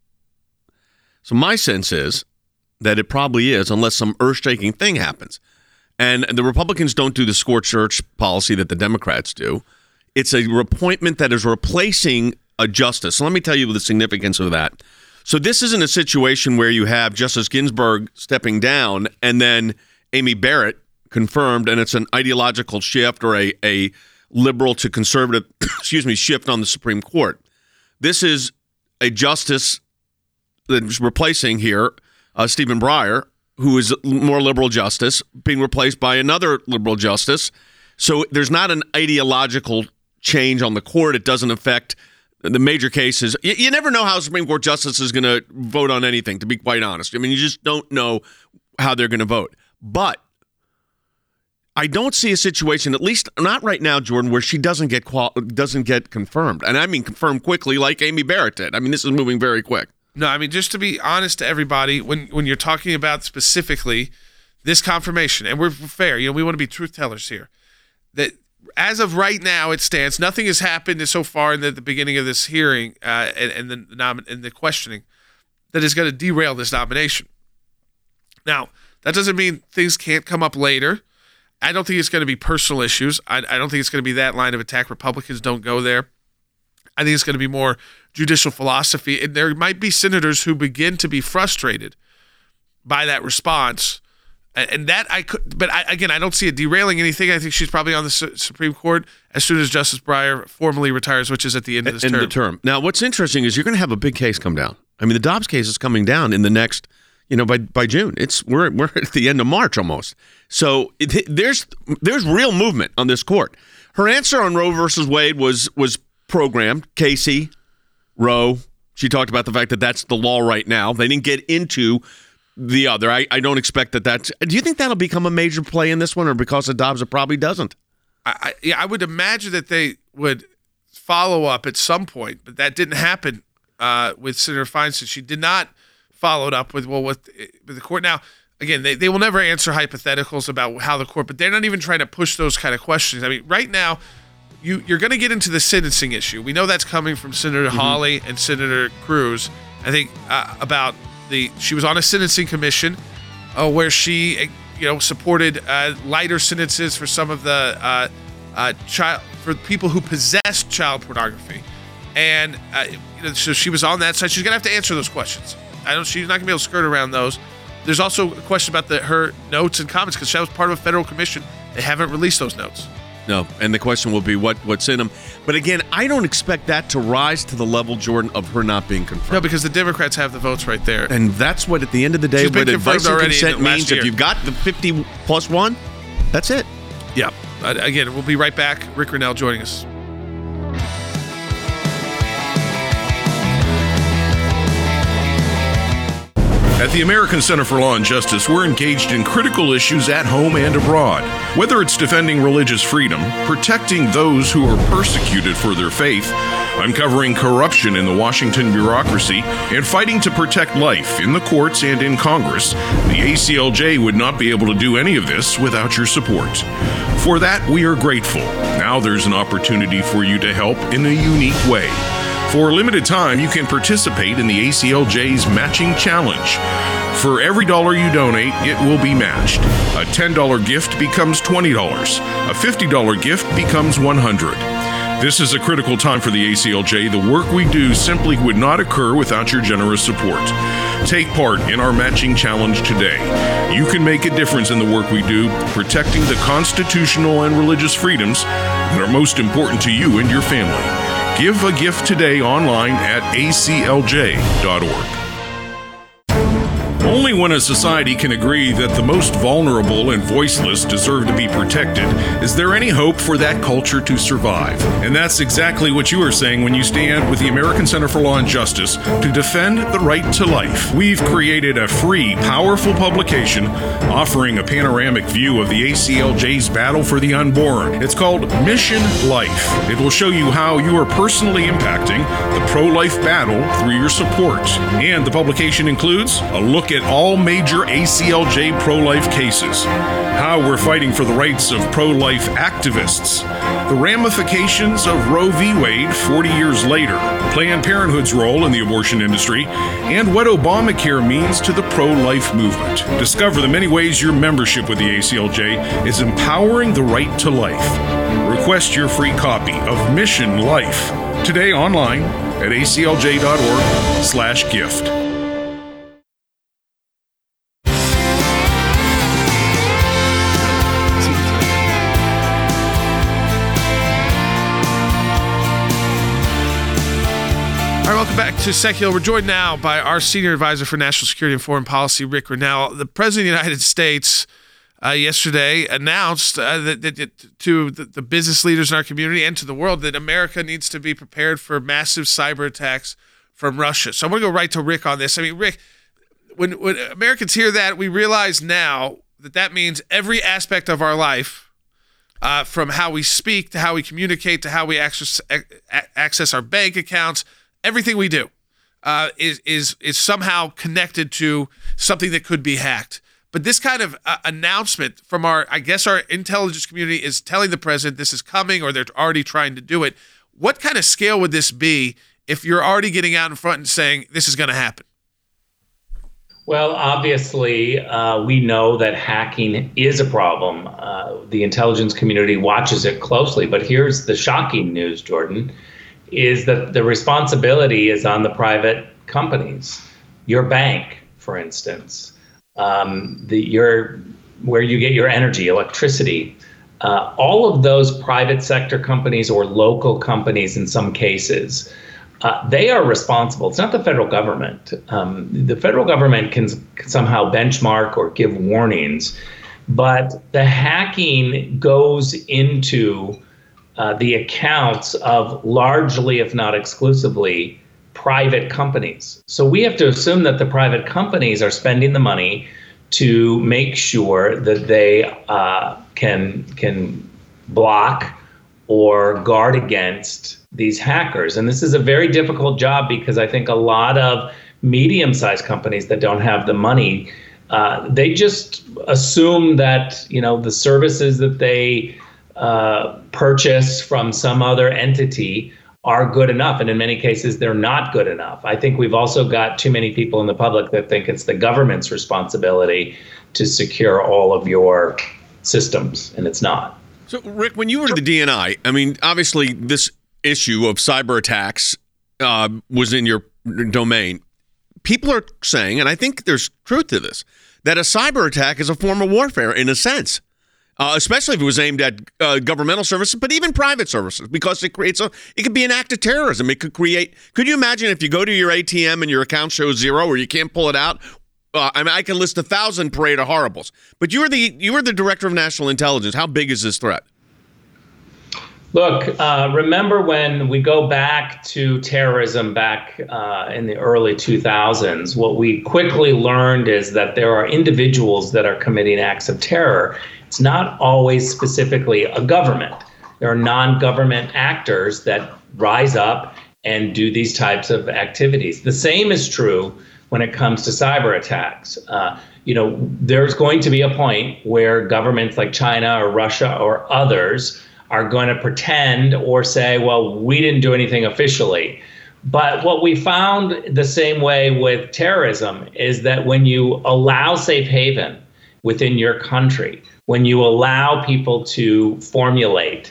Speaker 3: So my sense is that it probably is, unless some earth-shaking thing happens. And the Republicans don't do the scorched earth policy that the Democrats do. It's a appointment that is replacing a justice. So let me tell you the significance of that. So this isn't a situation where you have Justice Ginsburg stepping down and then Amy Barrett confirmed, and it's an ideological shift or a, a liberal to conservative, excuse me, shift on the Supreme Court. This is a justice that's replacing here uh, Stephen Breyer, who is more liberal justice, being replaced by another liberal justice. So there's not an ideological change on the court. It doesn't affect the major cases. You, you never know how a Supreme Court justice is going to vote on anything, to be quite honest. I mean, you just don't know how they're going to vote. But I don't see a situation, at least not right now, Jordan, where she doesn't get qual- doesn't get confirmed. And I mean confirmed quickly like Amy Barrett did. I mean, this is moving very quick.
Speaker 1: No, I mean, just to be honest to everybody, when when you're talking about specifically this confirmation, and we're fair, you know, we want to be truth tellers here, that as of right now, it stands. Nothing has happened so far in the, the beginning of this hearing uh, and, and, the nom- and the questioning that is going to derail this nomination. Now, that doesn't mean things can't come up later. I don't think it's going to be personal issues. I, I don't think it's going to be that line of attack. Republicans don't go there. I think it's going to be more judicial philosophy. And there might be senators who begin to be frustrated by that response. And that I could, but I, again, I don't see it derailing anything. I think she's probably on the Su- Supreme Court as soon as Justice Breyer formally retires, which is at the end of this
Speaker 3: end
Speaker 1: term.
Speaker 3: Of the term. Now, what's interesting is you're going to have a big case come down. I mean, the Dobbs case is coming down in the next, you know, by by June. It's we're we're at the end of March almost. So it, there's there's real movement on this court. Her answer on Roe versus Wade was was programmed. Casey, Roe. She talked about the fact that that's the law right now. They didn't get into the other. I, I don't expect that that's... Do you think that'll become a major play in this one, or because of Dobbs, it probably doesn't?
Speaker 1: I, I, yeah, I would imagine that they would follow up at some point, but that didn't happen uh, with Senator Feinstein. She did not follow it up with, well, with, with the court. Now, again, they, they will never answer hypotheticals about how the court, but they're not even trying to push those kind of questions. I mean, right now, you, you're going to get into the sentencing issue. We know that's coming from Senator mm-hmm. Hawley and Senator Cruz. I think uh, about... The, she was on a sentencing commission uh, where she, you know, supported uh, lighter sentences for some of the uh, uh, child for people who possess child pornography, and uh, you know, so she was on that side. She's gonna have to answer those questions. I don't. She's not gonna be able to skirt around those. There's also a question about the, her notes and comments because she was part of a federal commission. They haven't released those notes.
Speaker 3: No, and the question will be what what's in them. But again, I don't expect that to rise to the level, Jordan, of her not being confirmed.
Speaker 1: No, because the Democrats have the votes right there.
Speaker 3: And that's what, at the end of the day,
Speaker 1: She's
Speaker 3: what advice and consent means.
Speaker 1: year.
Speaker 3: If you've got the fifty plus one, that's it.
Speaker 1: Yeah. Uh, again, we'll be right back. Rick Grinnell joining us.
Speaker 4: At the American Center for Law and Justice, we're engaged in critical issues at home and abroad. Whether it's defending religious freedom, protecting those who are persecuted for their faith, uncovering corruption in the Washington bureaucracy, and fighting to protect life in the courts and in Congress, the A C L J would not be able to do any of this without your support. For that, we are grateful. Now there's an opportunity for you to help in a unique way. For a limited time, you can participate in the A C L J's Matching Challenge. For every dollar you donate, it will be matched. A ten dollars gift becomes twenty dollars. A fifty dollars gift becomes one hundred dollars. This is a critical time for the A C L J. The work we do simply would not occur without your generous support. Take part in our Matching Challenge today. You can make a difference in the work we do, protecting the constitutional and religious freedoms that are most important to you and your family. Give a gift today online at A C L J dot org. Only when a society can agree that the most vulnerable and voiceless deserve to be protected is there any hope for that culture to survive. And that's exactly what you are saying when you stand with the American Center for Law and Justice to defend the right to life. We've created a free, powerful publication offering a panoramic view of the A C L J's battle for the unborn. It's called Mission Life. It will show you how you are personally impacting the pro-life battle through your support. And the publication includes a look at all major A C L J pro-life cases, how we're fighting for the rights of pro-life activists, the ramifications of Roe v. Wade forty years later, Planned Parenthood's role in the abortion industry, and what Obamacare means to the pro-life movement. Discover the many ways your membership with the A C L J is empowering the right to life. Request your free copy of Mission Life today online at A C L J dot org slash gift.
Speaker 1: Welcome back to Secular. We're joined now by our Senior Advisor for National Security and Foreign Policy, Rick Grenell. The President of the United States uh, yesterday announced uh, that, that, that to the, the business leaders in our community and to the world that America needs to be prepared for massive cyber attacks from Russia. So I'm going to go right to Rick on this. I mean, Rick, when, when Americans hear that, we realize now that that means every aspect of our life, uh, from how we speak to how we communicate to how we access, access our bank accounts, everything we do uh, is is is somehow connected to something that could be hacked. But this kind of uh, announcement from our, I guess our intelligence community is telling the president this is coming, or they're already trying to do it. What kind of scale would this be if you're already getting out in front and saying this is going to happen?
Speaker 9: Well, obviously, uh, we know that hacking is a problem. Uh, the intelligence community watches it closely. But here's the shocking news, Jordan, is that the responsibility is on the private companies. Your bank, for instance, um, the, your, where you get your energy, electricity, uh, all of those private sector companies or local companies in some cases, uh, they are responsible. It's not the federal government. Um, the federal government can, can somehow benchmark or give warnings, but the hacking goes into Uh, the accounts of largely, if not exclusively, private companies. So we have to assume that the private companies are spending the money to make sure that they uh, can can block or guard against these hackers. And this is a very difficult job because I think a lot of medium-sized companies that don't have the money, uh, they just assume that, you know, the services that they Uh, purchase from some other entity are good enough. And in many cases, they're not good enough. I think we've also got too many people in the public that think it's the government's responsibility to secure all of your systems, and it's not.
Speaker 3: So, Rick, when you were to the D N I, I mean, obviously this issue of cyber attacks uh, was in your domain. People are saying, and I think there's truth to this, that a cyber attack is a form of warfare in a sense. Uh, especially if it was aimed at uh, governmental services, but even private services, because it creates a, it could be an act of terrorism. It could create, could you imagine if you go to your A T M and your account shows zero or you can't pull it out? Uh, I mean, I can list a thousand parade of horribles, but you were the, you were the director of national intelligence. How big is this threat?
Speaker 9: Look, uh, remember when we go back to terrorism back uh, in the early two thousands, what we quickly learned is that there are individuals that are committing acts of terror. It's not always specifically a government. There are non-government actors that rise up and do these types of activities. The same is true when it comes to cyber attacks. Uh, you know, there's going to be a point where governments like China or Russia or others are going to pretend or say, well, we didn't do anything officially. But what we found the same way with terrorism is that when you allow safe haven within your country, when you allow people to formulate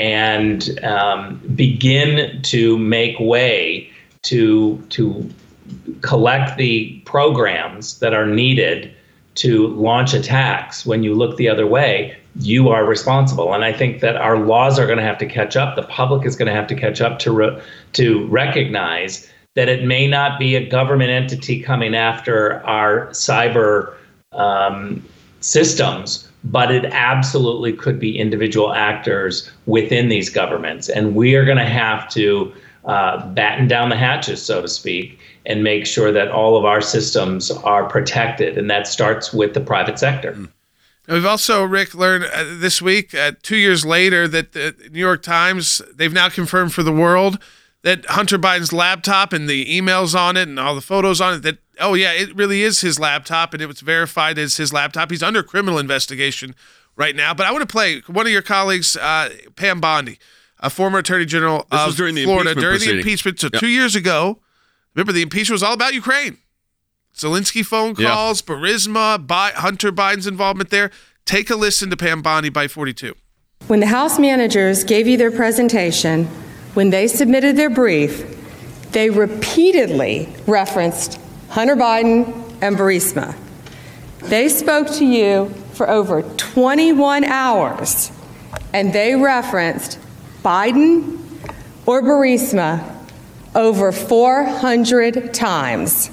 Speaker 9: and um, begin to make way to to collect the programs that are needed to launch attacks, when you look the other way, you are responsible. And I think that our laws are going to have to catch up. The public is going to have to catch up to re- to recognize that it may not be a government entity coming after our cyber um, systems, but it absolutely could be individual actors within these governments. And we are going to have to uh, batten down the hatches, so to speak, and make sure that all of our systems are protected. And that starts with the private sector. Mm.
Speaker 1: We've also, Rick, learned uh, this week, uh, two years later, that the New York Times, they've now confirmed for the world that Hunter Biden's laptop and the emails on it and all the photos on it, that, oh, yeah, it really is his laptop, and it was verified as his laptop. He's under criminal investigation right now. But I want to play one of your colleagues, uh, Pam Bondi, a former attorney general
Speaker 3: this
Speaker 1: of
Speaker 3: was during the
Speaker 1: Florida,
Speaker 3: impeachment
Speaker 1: during
Speaker 3: proceeding.
Speaker 1: the impeachment. So
Speaker 3: yep.
Speaker 1: two years ago, remember, the impeachment was all about Ukraine. Zelensky phone calls, yep. Burisma, Bi- Hunter Biden's involvement there. Take a listen to Pam Bondi, Byte forty-two.
Speaker 10: When the House managers gave you their presentation, when they submitted their brief, they repeatedly referenced Hunter Biden and Burisma. They spoke to you for over twenty-one hours, and they referenced Biden or Burisma over four hundred times.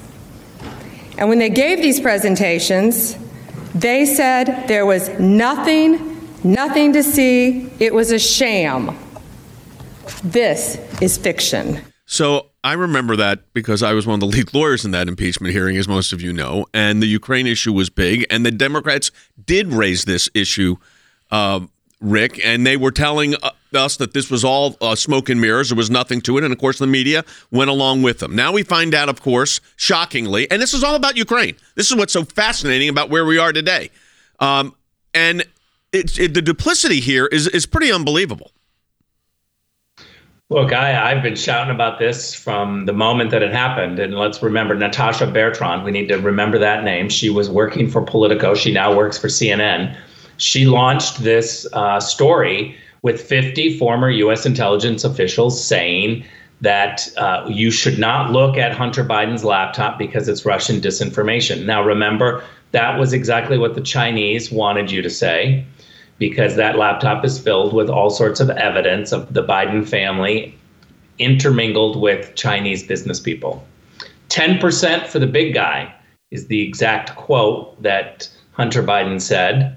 Speaker 10: And when they gave these presentations, they said there was nothing, nothing to see. It was a sham. This is fiction.
Speaker 3: So I remember that because I was one of the lead lawyers in that impeachment hearing, as most of you know, and the Ukraine issue was big, and the Democrats did raise this issue, uh, Rick, and they were telling us that this was all uh, smoke and mirrors. There was nothing to it, and of course the media went along with them. Now we find out, of course, shockingly, and this is all about Ukraine. This is what's so fascinating about where we are today. Um, and it, it, the duplicity here is, is pretty unbelievable.
Speaker 9: Look, I, I've been shouting about this from the moment that it happened. And let's remember Natasha Bertrand. We need to remember that name. She was working for Politico. She now works for C N N. She launched this uh, story with fifty former U S intelligence officials saying that uh, you should not look at Hunter Biden's laptop because it's Russian disinformation. Now, remember, that was exactly what the Chinese wanted you to say, because that laptop is filled with all sorts of evidence of the Biden family intermingled with Chinese business people. ten percent for the big guy is the exact quote that Hunter Biden said,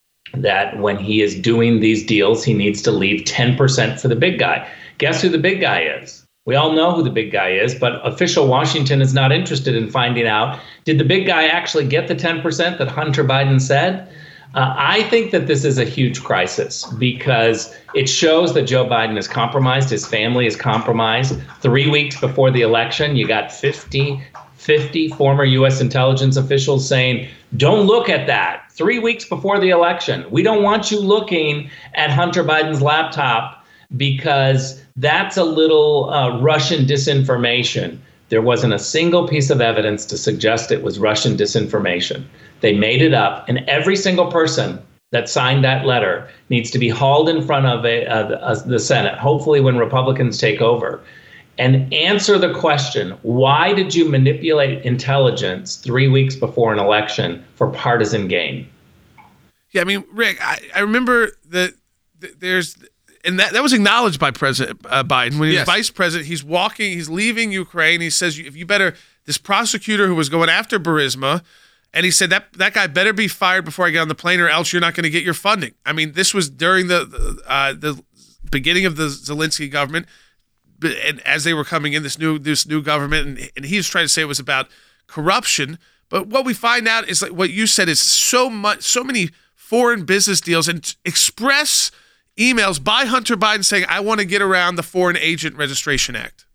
Speaker 9: that when he is doing these deals, he needs to leave ten percent for the big guy. Guess who the big guy is? We all know who the big guy is, but official Washington is not interested in finding out, did the big guy actually get the ten percent that Hunter Biden said? Uh, I think that this is a huge crisis because it shows that Joe Biden is compromised. His family is compromised. Three weeks before the election, you got fifty, fifty former U S intelligence officials saying, don't look at that. Three weeks before the election, we don't want you looking at Hunter Biden's laptop because that's a little uh, Russian disinformation. There wasn't a single piece of evidence to suggest it was Russian disinformation. They made it up, and every single person that signed that letter needs to be hauled in front of a, uh, the Senate, hopefully when Republicans take over, and answer the question, why did you manipulate intelligence three weeks before an election for partisan gain?
Speaker 1: Yeah, I mean, Rick, I, I remember that there's, and that, that was acknowledged by President uh, Biden. When he
Speaker 3: Yes.
Speaker 1: was vice president, he's walking, he's leaving Ukraine. He says, if you better, this prosecutor who was going after Burisma, and he said, that that guy better be fired before I get on the plane or else you're not going to get your funding. I mean, this was during the, uh, the beginning of the Zelensky government, and as they were coming in, this new this new government, and, and he was trying to say it was about corruption. But what we find out is, like what you said, is so much, so many foreign business deals and express emails by Hunter Biden saying, I want to get around the Foreign Agent Registration Act.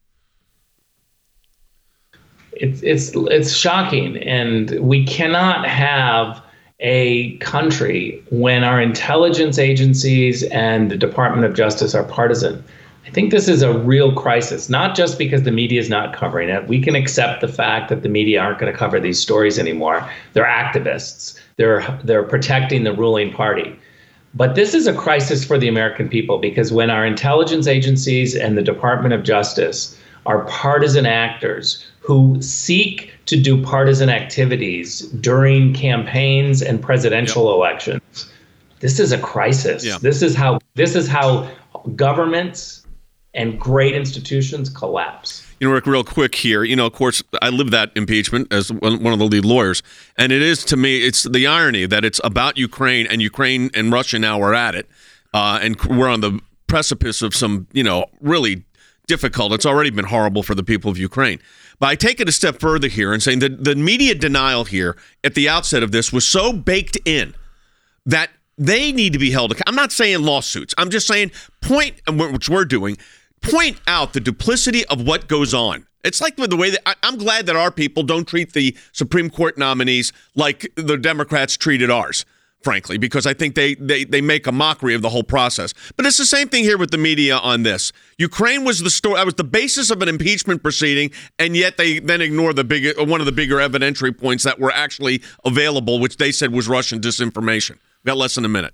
Speaker 9: It's it's it's shocking, and we cannot have a country when our intelligence agencies and the Department of Justice are partisan. I think this is a real crisis, not just because the media is not covering it. We can accept the fact that the media aren't going to cover these stories anymore. They're activists. They're they're protecting the ruling party. But this is a crisis for the American people, because when our intelligence agencies and the Department of Justice are partisan actors who seek to do partisan activities during campaigns and presidential yep. elections, this is a crisis. Yep. This is how this is how governments and great institutions collapse.
Speaker 3: You know, Rick, real quick here, you know, of course, I lived that impeachment as one of the lead lawyers. And it is, to me, it's the irony that it's about Ukraine, and Ukraine and Russia now are at it. Uh, and we're on the precipice of some, you know, really difficult. It's already been horrible for the people of Ukraine. But I take it a step further here and saying that the media denial here at the outset of this was so baked in that they need to be held accountable. I'm not saying lawsuits. I'm just saying point, which we're doing, point out the duplicity of what goes on. It's like the way that I, I'm glad that our people don't treat the Supreme Court nominees like the Democrats treated ours, frankly, because I think they, they, they make a mockery of the whole process. But it's the same thing here with the media on this. Ukraine was the story, that was the basis of an impeachment proceeding, and yet they then ignore the big, one of the bigger evidentiary points that were actually available, which they said was Russian disinformation. We've got less than a minute.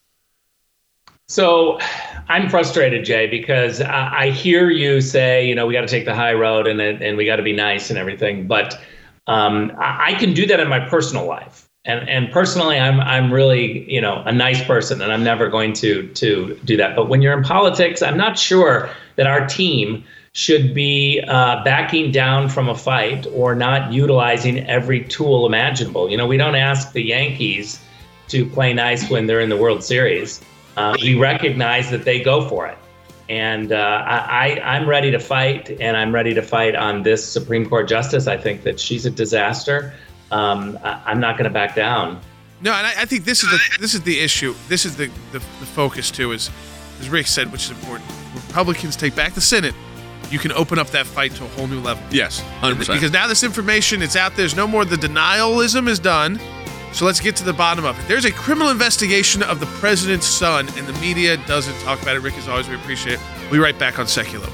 Speaker 9: So I'm frustrated, Jay, because I, I hear you say, you know, we got to take the high road and and we got to be nice and everything. But um, I, I can do that in my personal life. And and personally, I'm I'm really, you know, a nice person, and I'm never going to to do that. But when you're in politics, I'm not sure that our team should be uh, backing down from a fight or not utilizing every tool imaginable. You know, we don't ask the Yankees to play nice when they're in the World Series. Uh, we recognize that they go for it. And uh, I, I'm ready to fight, and I'm ready to fight on this Supreme Court justice. I think that she's a disaster. Um, I, I'm not going to back down.
Speaker 1: No, and I, I think this is the this is the issue. This is the, the, the focus, too, is, as Rick said, which is important. Republicans take back the Senate. You can open up that fight to a whole new level.
Speaker 3: Yes, one hundred percent.
Speaker 1: Because now this information, it's out there. There's no more, the denialism is done. So let's get to the bottom of it. There's a criminal investigation of the president's son, and the media doesn't talk about it. Rick, as always, we appreciate it. We'll be right back on Secular.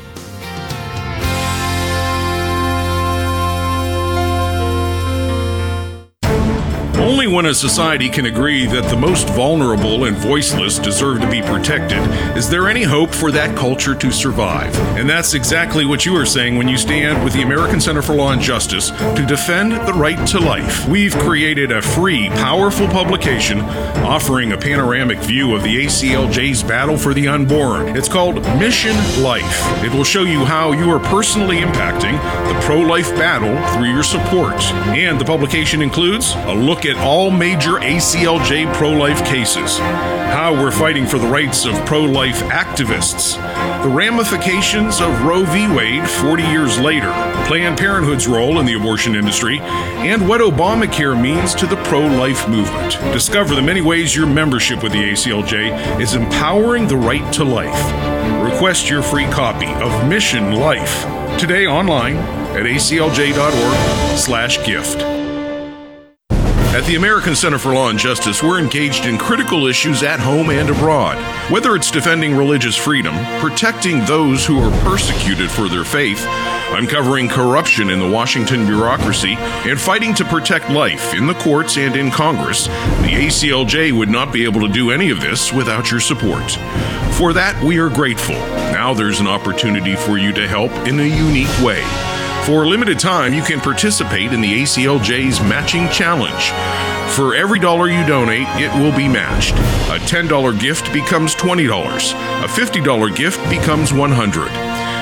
Speaker 4: Only when a society can agree that the most vulnerable and voiceless deserve to be protected is there any hope for that culture to survive. And that's exactly what you are saying when you stand with the American Center for Law and Justice to defend the right to life. We've created a free, powerful publication offering a panoramic view of the A C L J's battle for the unborn. It's called Mission Life. It will show you how you are personally impacting the pro-life battle through your support. And the publication includes a look at all major A C L J pro-life cases, how we're fighting for the rights of pro-life activists, the ramifications of Roe v. Wade forty years later, Planned Parenthood's role in the abortion industry, and what Obamacare means to the pro-life movement. Discover the many ways your membership with the A C L J is empowering the right to life. Request your free copy of Mission Life today online at A C L J dot org slash gift. At the American Center for Law and Justice, we're engaged in critical issues at home and abroad. Whether it's defending religious freedom, protecting those who are persecuted for their faith, uncovering corruption in the Washington bureaucracy, and fighting to protect life in the courts and in Congress, the A C L J would not be able to do any of this without your support. For that, we are grateful. Now there's an opportunity for you to help in a unique way. For a limited time, you can participate in the A C L J's Matching Challenge. For every dollar you donate, it will be matched. A ten dollars gift becomes twenty dollars. A fifty dollars gift becomes one hundred dollars.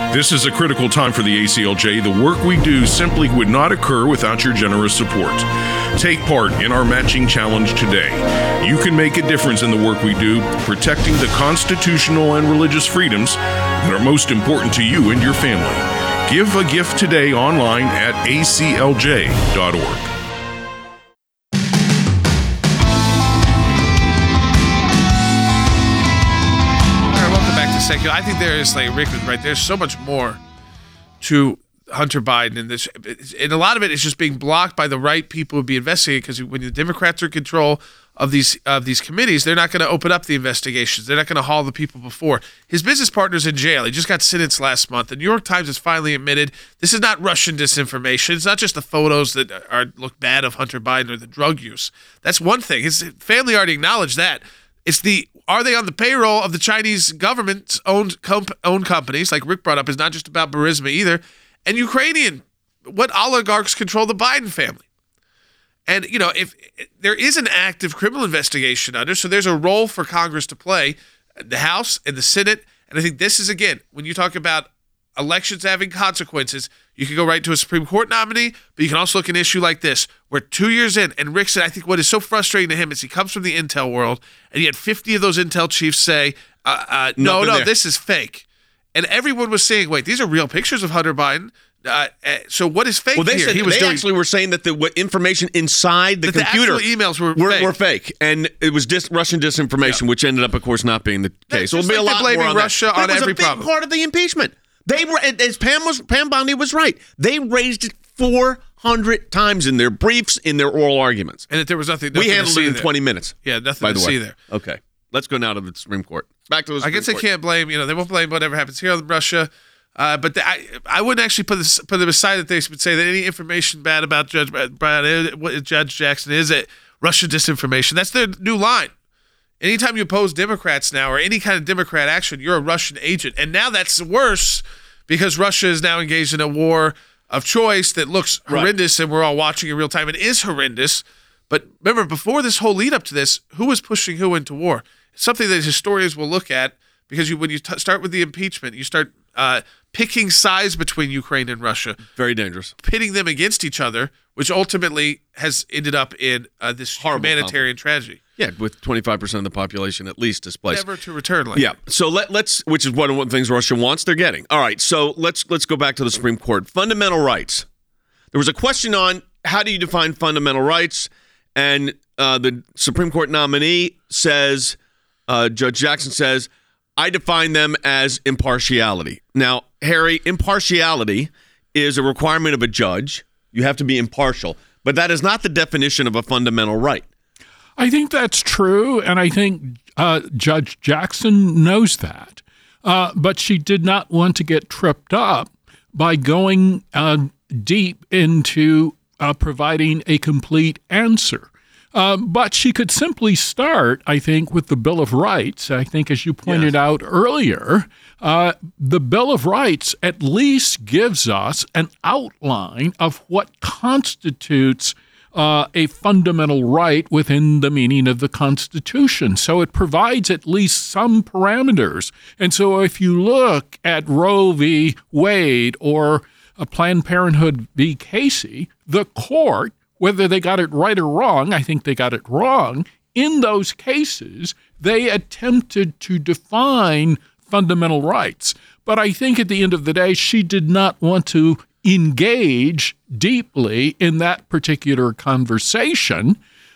Speaker 4: This is a critical time for the A C L J. The work we do simply would not occur without your generous support. Take part in our matching challenge today. You can make a difference in the work we do, protecting the constitutional and religious freedoms that are most important to you and your family. Give a gift today online at A C L J dot org.
Speaker 1: I think there is, like Rick was right, there's so much more to Hunter Biden, and this, and a lot of it is just being blocked by the right people who be investigating, because when the Democrats are in control of these of these committees, they're not going to open up the investigations. They're not going to haul the people before. His business partner's in jail. He just got sentenced last month. The New York Times has finally admitted this is not Russian disinformation. It's not just the photos that are look bad of Hunter Biden or the drug use. That's one thing. His family already acknowledged that. It's the Are they on the payroll of the Chinese government's owned comp- owned companies, like Rick brought up, is not just about Burisma either, and Ukrainian. What oligarchs control the Biden family? And, you know, if there is an active criminal investigation under, so there's a role for Congress to play, the House and the Senate. And I think this is, again, when you talk about elections having consequences, you can go right to a Supreme Court nominee, but you can also look at an issue like this. We're two years in, and Rick said, I think what is so frustrating to him is he comes from the intel world, and he had fifty of those intel chiefs say, uh, uh, no, no, there. This is fake. And everyone was saying, wait, these are real pictures of Hunter Biden. Uh, uh, so what is fake
Speaker 3: well, they
Speaker 1: here?
Speaker 3: Said,
Speaker 1: he was
Speaker 3: they
Speaker 1: doing,
Speaker 3: actually were saying that the what information inside the
Speaker 1: that
Speaker 3: computer
Speaker 1: the actual emails were,
Speaker 3: were,
Speaker 1: fake.
Speaker 3: were fake, and it was dis- Russian disinformation, yeah. which ended up, of course, not being the case. So it'll be
Speaker 1: like
Speaker 3: a lot
Speaker 1: blaming
Speaker 3: more on
Speaker 1: Russia
Speaker 3: that.
Speaker 1: on
Speaker 3: but it was
Speaker 1: every
Speaker 3: a big
Speaker 1: problem.
Speaker 3: part of the impeachment. They were, as Pam was, Pam Bondi was right. They raised it four hundred times in their briefs, in their oral arguments,
Speaker 1: and that there was nothing. nothing
Speaker 3: we handled
Speaker 1: to
Speaker 3: it in
Speaker 1: there.
Speaker 3: twenty minutes.
Speaker 1: Yeah, nothing
Speaker 3: by
Speaker 1: to
Speaker 3: the way.
Speaker 1: see there.
Speaker 3: Okay, let's go now to the Supreme Court. Back to the Supreme
Speaker 1: I guess
Speaker 3: Court.
Speaker 1: they can't blame. You know, they won't blame whatever happens here on Russia. Uh, but the, I, I wouldn't actually put this, put them aside that they would say that any information bad about Judge Brian, what Judge Jackson is it Russian disinformation. That's their new line. Anytime you oppose Democrats now or any kind of Democrat action, you're a Russian agent. And now that's worse because Russia is now engaged in a war of choice that looks horrendous, right. And we're all watching in real time. It is horrendous. But remember, before this whole lead up to this, who was pushing who into war? It's something that historians will look at because you, when you t- start with the impeachment, you start uh, picking sides between Ukraine and Russia.
Speaker 3: Very dangerous.
Speaker 1: Pitting them against each other, which ultimately has ended up in uh, this Horrible humanitarian conflict. Tragedy.
Speaker 3: Yeah, with twenty-five percent of the population at least displaced.
Speaker 1: Never to return like
Speaker 3: Yeah,
Speaker 1: that.
Speaker 3: so let, let's, which is one of the things Russia wants, they're getting. All right, so let's let's go back to the Supreme Court. Fundamental rights. There was a question on how do you define fundamental rights, and uh, the Supreme Court nominee says, uh, Judge Jackson says, I define them as impartiality. Now, Harry, impartiality is a requirement of a judge. You have to be impartial, but that is not the definition of a fundamental right.
Speaker 11: I think that's true, and I think uh, Judge Jackson knows that. Uh, but she did not want to get tripped up by going uh, deep into uh, providing a complete answer. Um, but she could simply start, I think, with the Bill of Rights. I think, as you pointed yes. out earlier, uh, the Bill of Rights at least gives us an outline of what constitutes uh, a fundamental right within the meaning of the Constitution. So it provides at least some parameters. And so if you look at Roe v. Wade or uh, Planned Parenthood v. Casey, the court, whether they got it right or wrong, I think they got it wrong, in those cases, they attempted to define fundamental rights. But I think at the end of the day, she did not want to engage deeply in that particular conversation.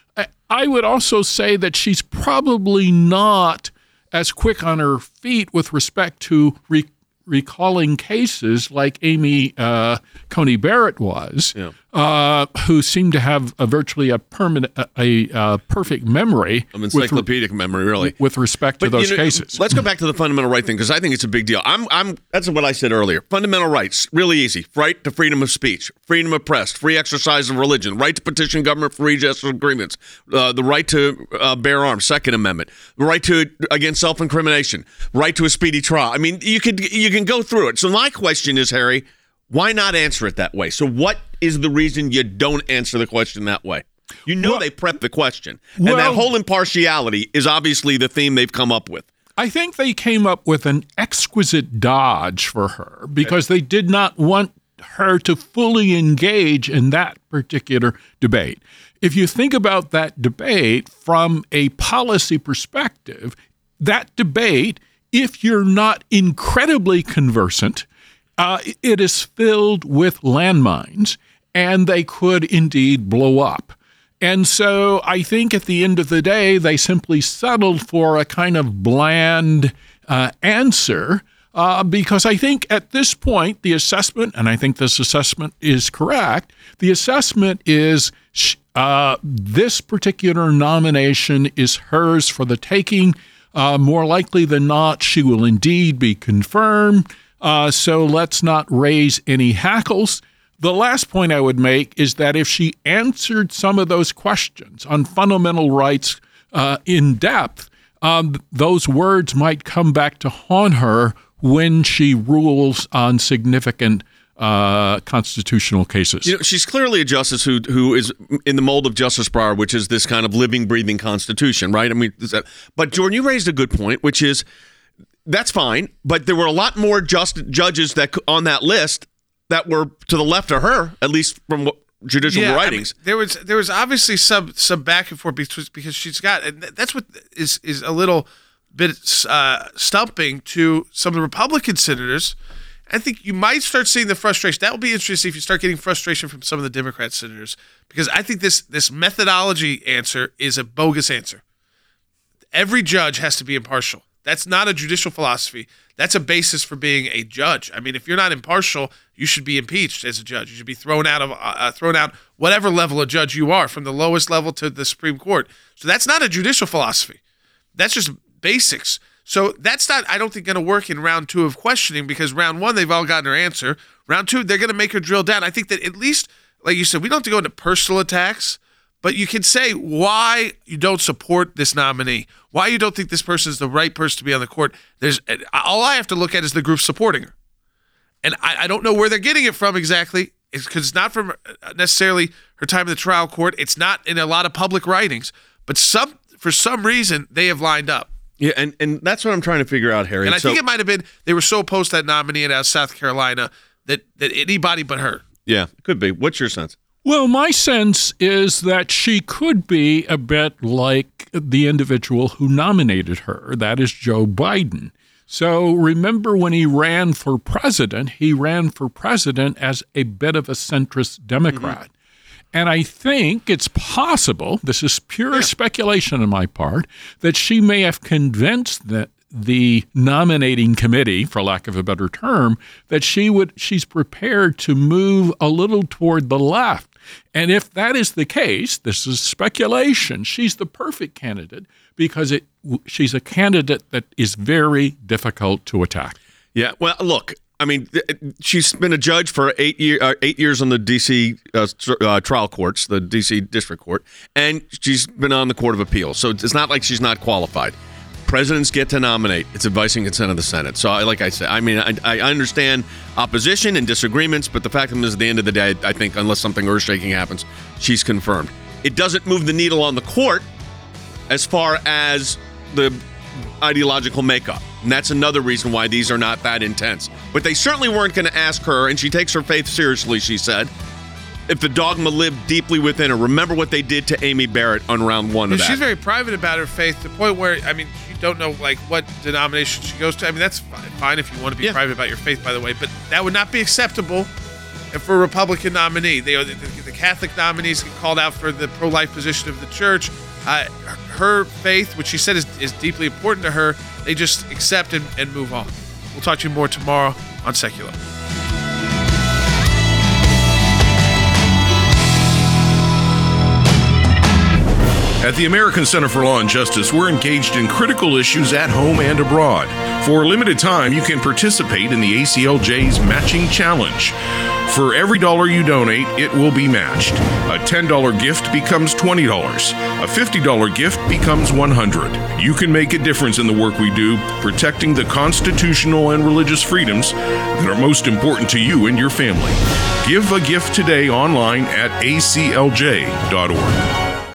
Speaker 11: I would also say that she's probably not as quick on her feet with respect to re- recalling cases like Amy uh, Coney Barrett was, yeah. uh, who seemed to have a virtually a permanent, a, a, a perfect memory,
Speaker 3: an encyclopedic
Speaker 11: with,
Speaker 3: memory, really,
Speaker 11: with respect
Speaker 3: but,
Speaker 11: to those
Speaker 3: you know,
Speaker 11: cases.
Speaker 3: Let's go back to the fundamental right thing because I think it's a big deal. I'm, I'm. That's what I said earlier. Fundamental rights, really easy. Right to freedom of speech, freedom of press, free exercise of religion, right to petition government for redress of agreements, uh, the right to uh, bear arms, Second Amendment, the right to against self-incrimination, right to a speedy trial. I mean, you could you can go through it. So my question is, Harry, why not answer it that way? So what is the reason you don't answer the question that way? You know well, they prep the question. And
Speaker 11: well,
Speaker 3: that whole impartiality is obviously the theme they've come up with.
Speaker 11: I think they came up with an exquisite dodge for her because they did not want her to fully engage in that particular debate. If you think about that debate from a policy perspective, that debate, if you're not incredibly conversant, uh, it is filled with landmines, and they could indeed blow up. And so I think at the end of the day, they simply settled for a kind of bland uh, answer uh, because I think at this point, the assessment, and I think this assessment is correct, the assessment is uh, this particular nomination is hers for the taking. Uh, more likely than not, she will indeed be confirmed. Uh, so let's not raise any hackles. The last point I would make is that if she answered some of those questions on fundamental rights uh, in depth, um, those words might come back to haunt her when she rules on significant uh, constitutional cases.
Speaker 3: You know, she's clearly a justice who who is in the mold of Justice Breyer, which is this kind of living, breathing Constitution, right? I mean, but Jordan, you raised a good point, which is that's fine, but there were a lot more just judges that on that list that were to the left of her, at least from what judicial
Speaker 1: yeah,
Speaker 3: writings.
Speaker 1: I mean, there was there was obviously some some back and forth because because she's got, and that's what is is a little bit uh, stumping to some of the Republican senators. I think you might start seeing the frustration. That will be interesting if you start getting frustration from some of the Democrat senators, because I think this this methodology answer is a bogus answer. Every judge has to be impartial. That's not a judicial philosophy. That's a basis for being a judge. I mean, if you're not impartial, you should be impeached as a judge. You should be thrown out of uh, thrown out whatever level of judge you are, from the lowest level to the Supreme Court. So that's not a judicial philosophy. That's just basics. So that's not, I don't think, going to work in round two of questioning, because round one, they've all gotten their answer. Round two, they're going to make her drill down. I think that at least, like you said, we don't have to go into personal attacks, but you can say why you don't support this nominee, why you don't think this person is the right person to be on the court. There's all I have to look at is the group supporting her. And I, I don't know where they're getting it from exactly, because it's, it's not from necessarily her time in the trial court. It's not in a lot of public writings, but some for some reason they have lined up.
Speaker 3: Yeah, and, and that's what I'm trying to figure out, Harry.
Speaker 1: And I
Speaker 3: so,
Speaker 1: think it might have been they were so opposed to that nominee out of South Carolina that, that anybody but her.
Speaker 3: Yeah, it could be. What's your sense?
Speaker 11: Well, my sense is that she could be a bit like the individual who nominated her. That is Joe Biden. So remember when he ran for president, he ran for president as a bit of a centrist Democrat. Mm-hmm. And I think it's possible, this is pure yeah. speculation on my part, that she may have convinced that the nominating committee, for lack of a better term, that she would she's prepared to move a little toward the left. And if that is the case, this is speculation, she's the perfect candidate because it she's a candidate that is very difficult to attack.
Speaker 3: Yeah, well, look, I mean, she's been a judge for eight year, uh, eight years on the D C uh, uh, trial courts, the D C District Court, and she's been on the Court of Appeals. So it's not like she's not qualified. Presidents get to nominate. It's advice and consent of the Senate. So, I, like I said, I mean, I, I understand opposition and disagreements, but the fact of it is, at the end of the day, I think unless something earth-shaking happens, she's confirmed. It doesn't move the needle on the court as far as the ideological makeup. And that's another reason why these are not that intense. But they certainly weren't going to ask her, and she takes her faith seriously, she said, if the dogma lived deeply within her. Remember what they did to Amy Barrett on round one of that.
Speaker 1: She's very private about her faith, to the point where, I mean, you don't know, like, what denomination she goes to. I mean, that's fine if you want to be yeah. private about your faith, by the way, but that would not be acceptable for a Republican nominee. They are the, the, the Catholic nominees get called out for the pro-life position of the church. Uh, her faith, which she said is, is deeply important to her, they just accept and, and move on. We'll talk to you more tomorrow on Secular.
Speaker 4: At the American Center for Law and Justice, we're engaged in critical issues at home and abroad. For a limited time, you can participate in the A C L J's Matching Challenge. For every dollar you donate, it will be matched. A ten dollars gift becomes twenty dollars. A fifty dollars gift becomes one hundred dollars. You can make a difference in the work we do, protecting the constitutional and religious freedoms that are most important to you and your family. Give a gift today online at A C L J dot org.